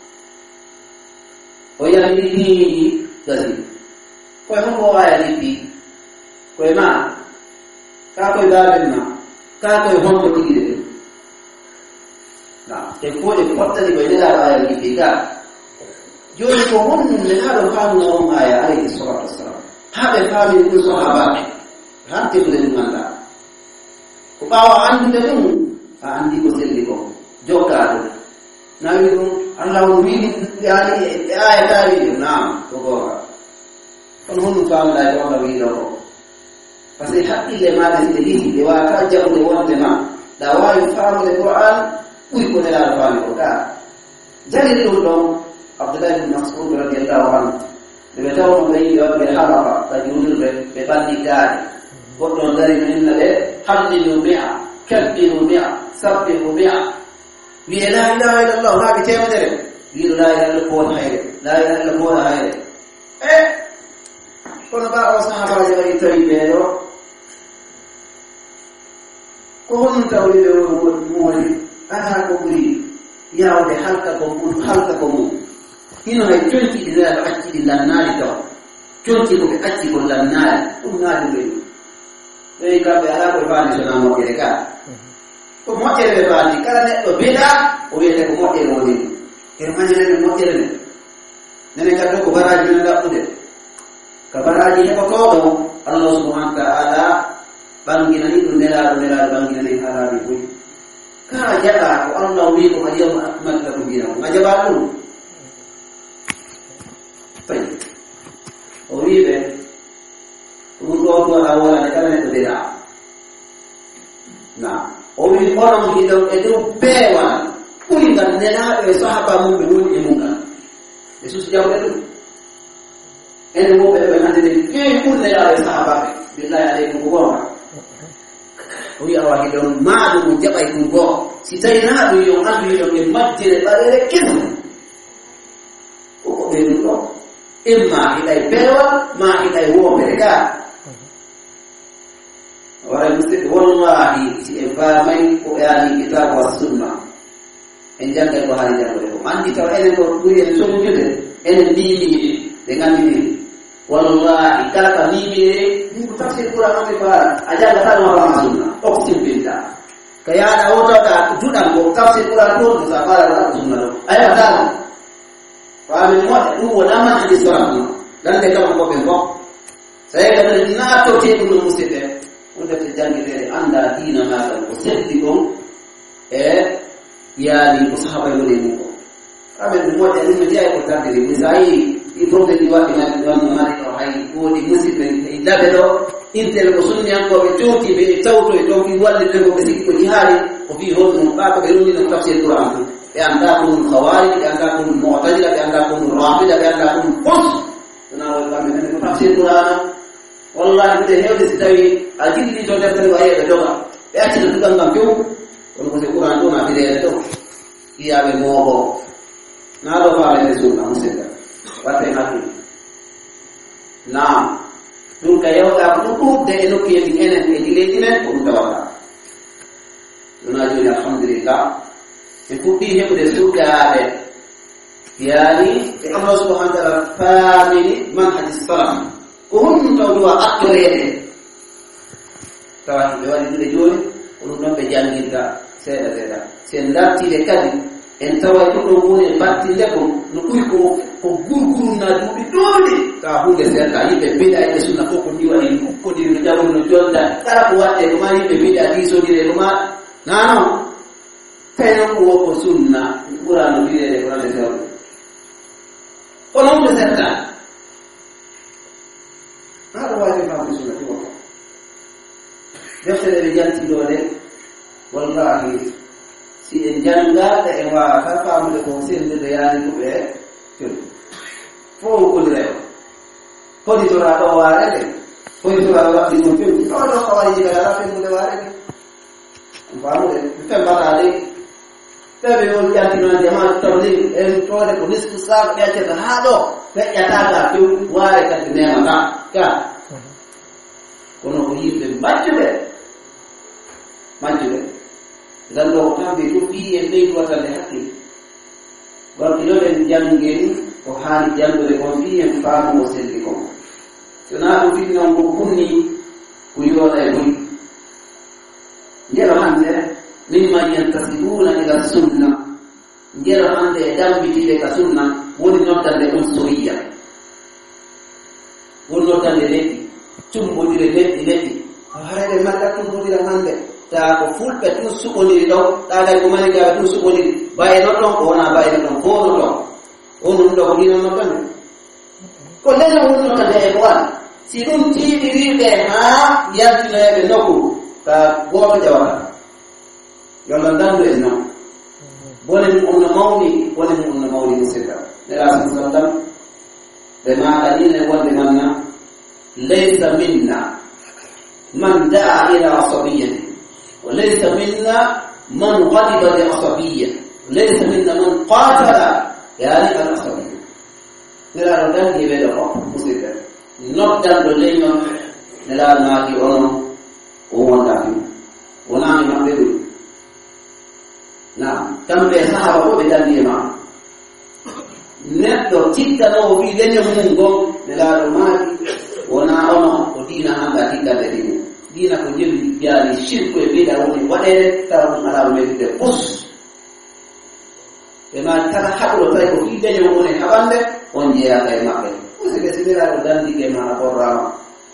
o yandi niiji gasi koye honko o aya lippi koye ma ka koye baaben ma ka koye honko tigi de nam te fo ɗe pottani koye nelaɗo aya lippi ga joni ko wonnum men haɗo faamuna on aya alayhi salatu wassalam ha ɓe faami ɗum sahabaɓe han tefude ɗum anda ko ɓaawa andude ɗum a andi ko selli ko jokkaɗo nawi ɗum Allah o wiɗi yani e aya tawi ɗum nam ko goonga kono honɗum faamɗa e ɗonga wiiɗo ko par ce que haqqille maɗa siɗe lihi ɗe wawata jaɓude wonde ma ɗa wawi faamude Qur'an ɓuri ko nelaɗo faami ko ka jaliri ɗum ɗon Abdullah ibn Mas'ud radiyallahu anhu ɓe tawno ɓe yiɗi waɗɓe halaqa ka julirɓe ɓe ɓanni gaari goɗɗon dari no inna ɓe hallilu mi'a kabbiru mi'a sabbihu mi'a wiye la ilaha illallah laaɓi temedere wiiɗo la ilaha illallah ko woni hayre la ilaha illallah ko wona hayre e kono ɓa o sahabaji waɗi tawi ɓeeɗo ko honum tawriɓe moori ata ko ɓuri yawde halka ko mum halka ko mum hino hay conti ɗi nelaɗo acci ɗi lannaali taw conti ko ɓe acci ko lannaali ɗum naali ɓe ɗum ɓeyi kamɓe ala koye faandi sona moƴƴere ka ko moƴƴere ɓe faandi kala neɗɗo beɗa o wiyete ko moƴƴere woni ɗum kene mañanene moƴƴere men nenen kadi ɗo ko baraji men laɓɓude ka baraji heɓotooɗo Allah subhanahu wa ta'ala ɓanginani ɗum nelaɗo nelaɗo ɓanginani halaɓe boyi ka jaɓa ko Allah wi ko alyawma akmaltu lakum dinakum a jaɓa ɗum fayi o wiɓe ɗum ɗo ɗo ala wolande kala neɗɗo beɗa na o wi onon hiɗon e dow peewal ɓuri ngal nelaɗo e sahaba mum ɓe woni e mugal ɓe susu jawɗe ɗum ene woɓɓe ɗo ɓe hande ɓe feewi ɓuri nelaɗo e sahabaɓe billahi aleykum ko gonga o wi awa hiɗon maɗo mo jaɓay ɗum goo si tawi na ɗum yo andu hiɗon e majjere ɓarere kesum koko ɓe ɗum ɗo imma hiɗay peewal ma hiɗay woɓere ga wara musidɓe wallahi si en famay ko yaani kitabu wa sunna en janggay ko haali janngude ko andi taw enen ko ɓuri en soñjude enen mimi de ngandini wallahi kala ka mimi ni ko tafsir Quran on ko aja ga tan wa sunna oksim billah kaya ada auto ka judan ko tafsir Quran ko sa fara wa sunna ay ada fa min mo du wala man hadis Quran dan de kam ko ben ko saya kata na to te ko musite wanda ta jangire anda dina ma ko seddikum eh yani ko sahaba yo ne ko abe mmoja ni mjia ko tandiri misai i profe ni wati na ni mari ko hai ko di musite ila bedo intel ko sunni an ko be toti be tawto e tawti walli be ko be ko jihari ko fi hono ba ko be rundi no tafsir Quran be anda ko khawarij be anda ko mu'tazila be anda ko rafida be anda ko qus na wala men ko tafsir Quran wallahi de hewde tawi ajilli to deftere waye be doga be acci do gangam few on ko se Quran do na fi de do iya be mogo na do faale de sunna musida wate hakki na dun kayo ka ko de no ki di enen e di lejine ko tawaka duna joni alhamdulillah e kubbi hewde sukaade yani e Allah subhanahu wa ta'ala famini manhaj as-salaf ko hon tawduwa akrede tawati be wadi de joni on non be janginta seeda seeda sen darti de kadi en tawa ko do woni batti leko no kuy ko ko gurguru na dubi dole ka hunde seeda yibe bida e sunna ko ko diwani ko di no jabu no jonda kala ko watte ko mari be bida di so dire ko ma nano kayo ko ko sunna qur'an dire ko na seeda ko no be seeda hada wajib fa sunna ko deftere be janti dole wallahi si en jangata e wa fa faamude ko sende de yaani ko be fo ko dire ko di tora do ware de ko di tora wa di mo fi ko do ko wari ga ra fe mo de ware de faamude te bata de te be on janti no jama tawli en to de ko nisfu sa ya ce da hado be ya ta ga fi ware ka ne ma ka kono ko yimbe majjube majjube dan do kambe to bi e be wata le hakki wa kilo den jangeni ko haali jangore ko bi en faamu o selli ko tona do fi non ko kunni ku yoda e buri ngero hande mimma yantasibuna ila sunna ngero hande dambi tile ka sunna woni nottande on suriya woni nottande leti tumbo dire leti leti harade makka tumbo dire hande ta ko fulbe tu sukoliri do ta dai ko mani ga tu sukoliri baye no ton ko na baye no ko no to onum do ko dino no tan ko le no no ta de ko si dum ti diri be ha yadle be no ko ta go to jawata yo lan dan do no bolen on no mawni bolen on no mawni musika ne la sallam be ma adina wonde manna laysa minna man da'a ila asabiyyati وليس منا من غضب لعصبية وليس منا من قاتل يعني العصبية نلا ردان دي بيدو مسيطة نقدر دولينيون نلا ناكي أونو وون دافي ونامي مقدرو نعم كم بيساها بقو بدان دي ما نتو تيكا نو بي دنيا منغو نلا رماكي ونا أونو ودينا هنگا تيكا بدينو dina ko jeli yaani shirku e bida woni wadere taw ala medde us e ma kala habro tay ko fi daño woni habande on jeya kay mabbe usi be sinira do dandi ke ma borrama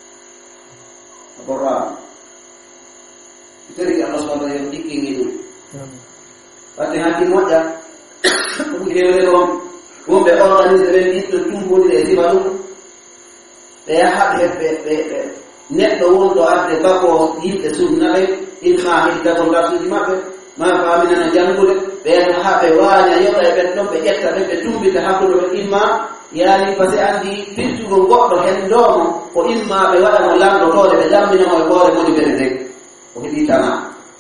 borrama teri Allah subhanahu wa ta'ala dikki ngi dum wate hakki moja ko heewre on wonbe organiser ben isto tumbodi e sibalu be habbe be be neɗɗo wonɗo arde bako yimɓe sunnaɓe imma hiddagol rasuji maɓɓe ma faminana janngude ɓeeno ha ɓe waaña yoɓa e ɓen ɗon ɓe ƴetta ɓe ɓe tumbita hakkude ɓe imma yaani par ce que anndi firtugo goɗɗo henndoomo ko imma ɓe waɗamo lamɗotoode ɓe damminamo e hoore moni ɓene nden ko heɓi tana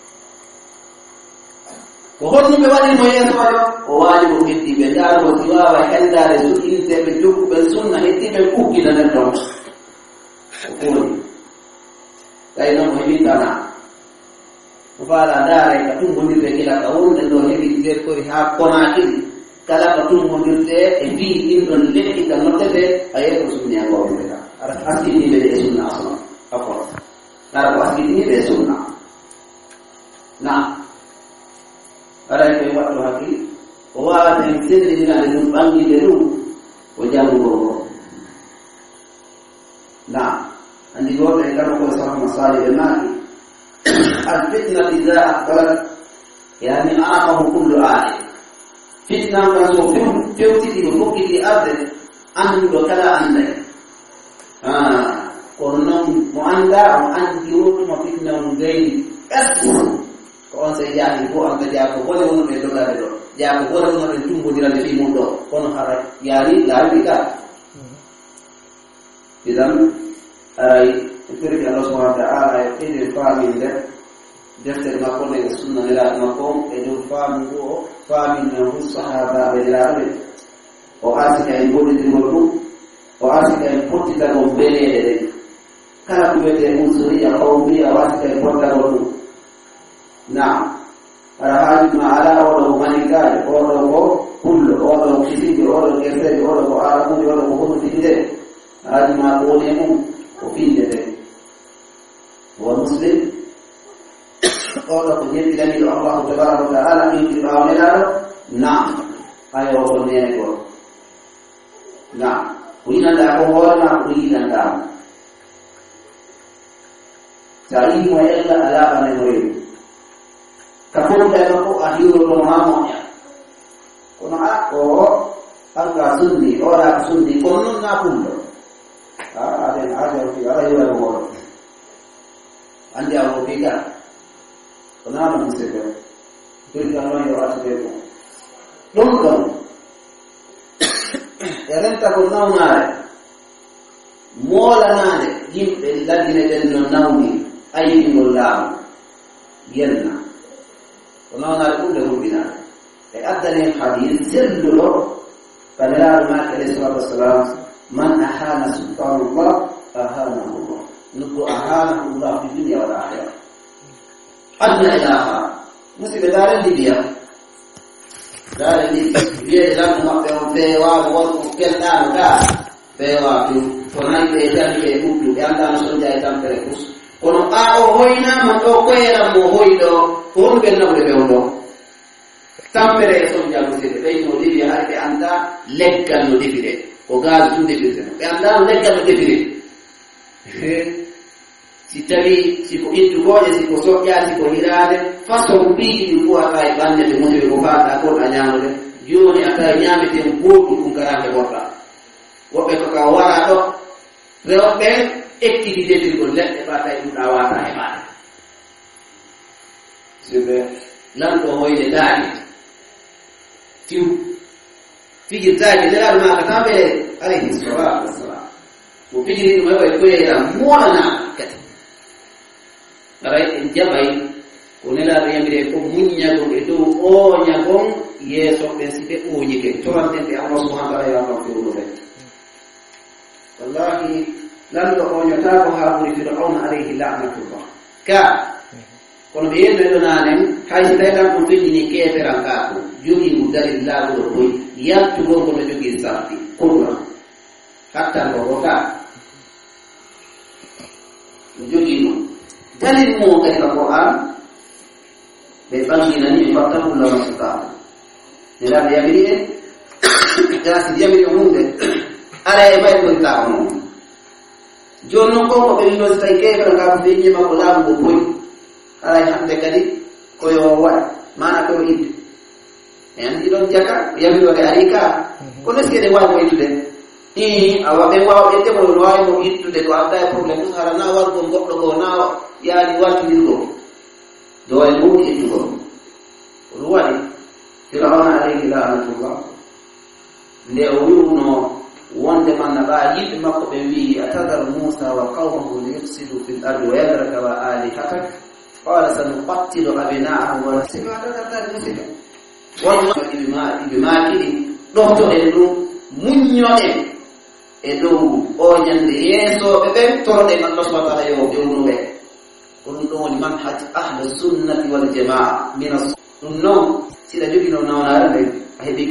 ko honnuɓe waɗimo yeeso waɗo o waali mo heddi ɓe njaarugo si waawa henndaade so inteɓe jogguɓe sunna heddiɓe kukkina nden ɗon o kooni tay noon ko heɓi tana ko faala ndaare ka tumbodirɓe gila ka wonde ɗo heɓi nder kori haa konakiri kala ko tum mondirte e bi indon lekki tan notete ayi ko sunni ko wala ara asini be de sunna asma akor ara ko asini be sunna na ara ko wato haki o wa den tedri dina de dum bangi de dum o jamu ko na andi goto e kala ko sa masali de maki al fitna idza aqbalat yani aqahu kullu alim fitna ka so fewti di mokki di arde andu do kala ande ah kono mo anda andi woto mo fitna mo gaydi es ko on se yaani ko anda jaako wala wono be do dare do jaako wala wono be tumbo dirande fi mundo kono hara yaani laabi ka idan ay firki Allah subhanahu wa ta'ala ya kidi famin de defter makko ne sunna nila makko e do famu go famin no sahaba be laare o asika en bodi dimolu o asika en potti da go bele de kala ko bete usuri ya qawmi ya wasika en potta go na ara hadi ma ala o manika o o kullu o kisi o o kese o o arabu o o ko tinde hadi ma ko ne mu o finde de wa muslim قال قد لني الله تبارك وتعالى من فرعوننا نعم ayo ko nene ko na kuina da ko wala kuina da jari mo yalla ala bane moy kapon da ko ahiro no mamonya kono ako anga sunni ora sunni kono na kundo ah ade ade ko ala yura mo ande awo pika Kenapa mesti berikanlah yang orang itu. Nunggu. Ya kan tak pernah nare. Mola nare. Jim lagi neden non nauni. Ayi mulam. Yenna. Kenapa nare pun dah rubina. Eh ada ni hadis jello. Pada Nabi Sallallahu Alaihi Wasallam, man ahana sultanullah ahana Allah. Nunggu ahana Allah di dunia dan akhirat. Adna ilaha mesti bedaran di dia dari dia dalam memakai pewa buat kegiatan dah pewa tu pernah dia dia buku yang dalam senjata dan terus kono kau hoina mato kuera mo hoido pun kena boleh beondo tampere senjata mesti betul no dia hari anda legal no dia ogal tu dia anda legal no dia sitali siku itu goje siku sokya siku hirade faso mbili ilikuwa kai bande de mwe ko fata ko anyamode yoni akai nyame te mbudu kungarande bota wobe ko ka wara do reobe ekkiti de ko ledde fata e dawata e mata sibe nan ko hoyde dani tiu fiji taji de la ma katambe alayhi salatu wassalam mo fiji ni mwe ko yera mona kati Arai jabai kunela yamire ko munya ko edo o nya gon yeso pensibe o nyike to ante be Allah subhanahu wa ta'ala ya ko do be wallahi lan do o nyata ko ha buri fir'aun alayhi la'natullah ka kono be yendo do nanen hay setan ko tiji ni ke feranga ko jogi mudalillah do boy yattu go ko jogi sarti kurra hatta go ka jogi no dalil mo dari Al-Quran berbagi nani fakta pula masukkan dalam dia beri jelas dia beri umum deh ada yang baik pun tahu jono ko ko beri dos tai ke berangkat binye makulam bupui ada yang dekadi koyo wa mana ko itu yang tidak jaga yang beri ada arika kono sekali wa itu deh ini awak bewa itu mau luai mau itu deh ko ada problem itu karena awak gongkok dogo na yani watu yuko doa ilmu itu ruwani Fir'aun alayhi la'natullah leo yuno wonde manna ba yidde makko be wi atadar Musa wa qawmuhu liyufsidu fil ardi wa yadraka wa alihatak qala sanuqattilu abna'ahum wa nasibu atadar musika wallahi bima bima kidi do to e do munyone e do o nyande yeso be be torde Allah subhanahu wa ta'ala yo be uno be kunun manhaj ahli sunnah wal jamaa min as-sunnah sila jogi no na na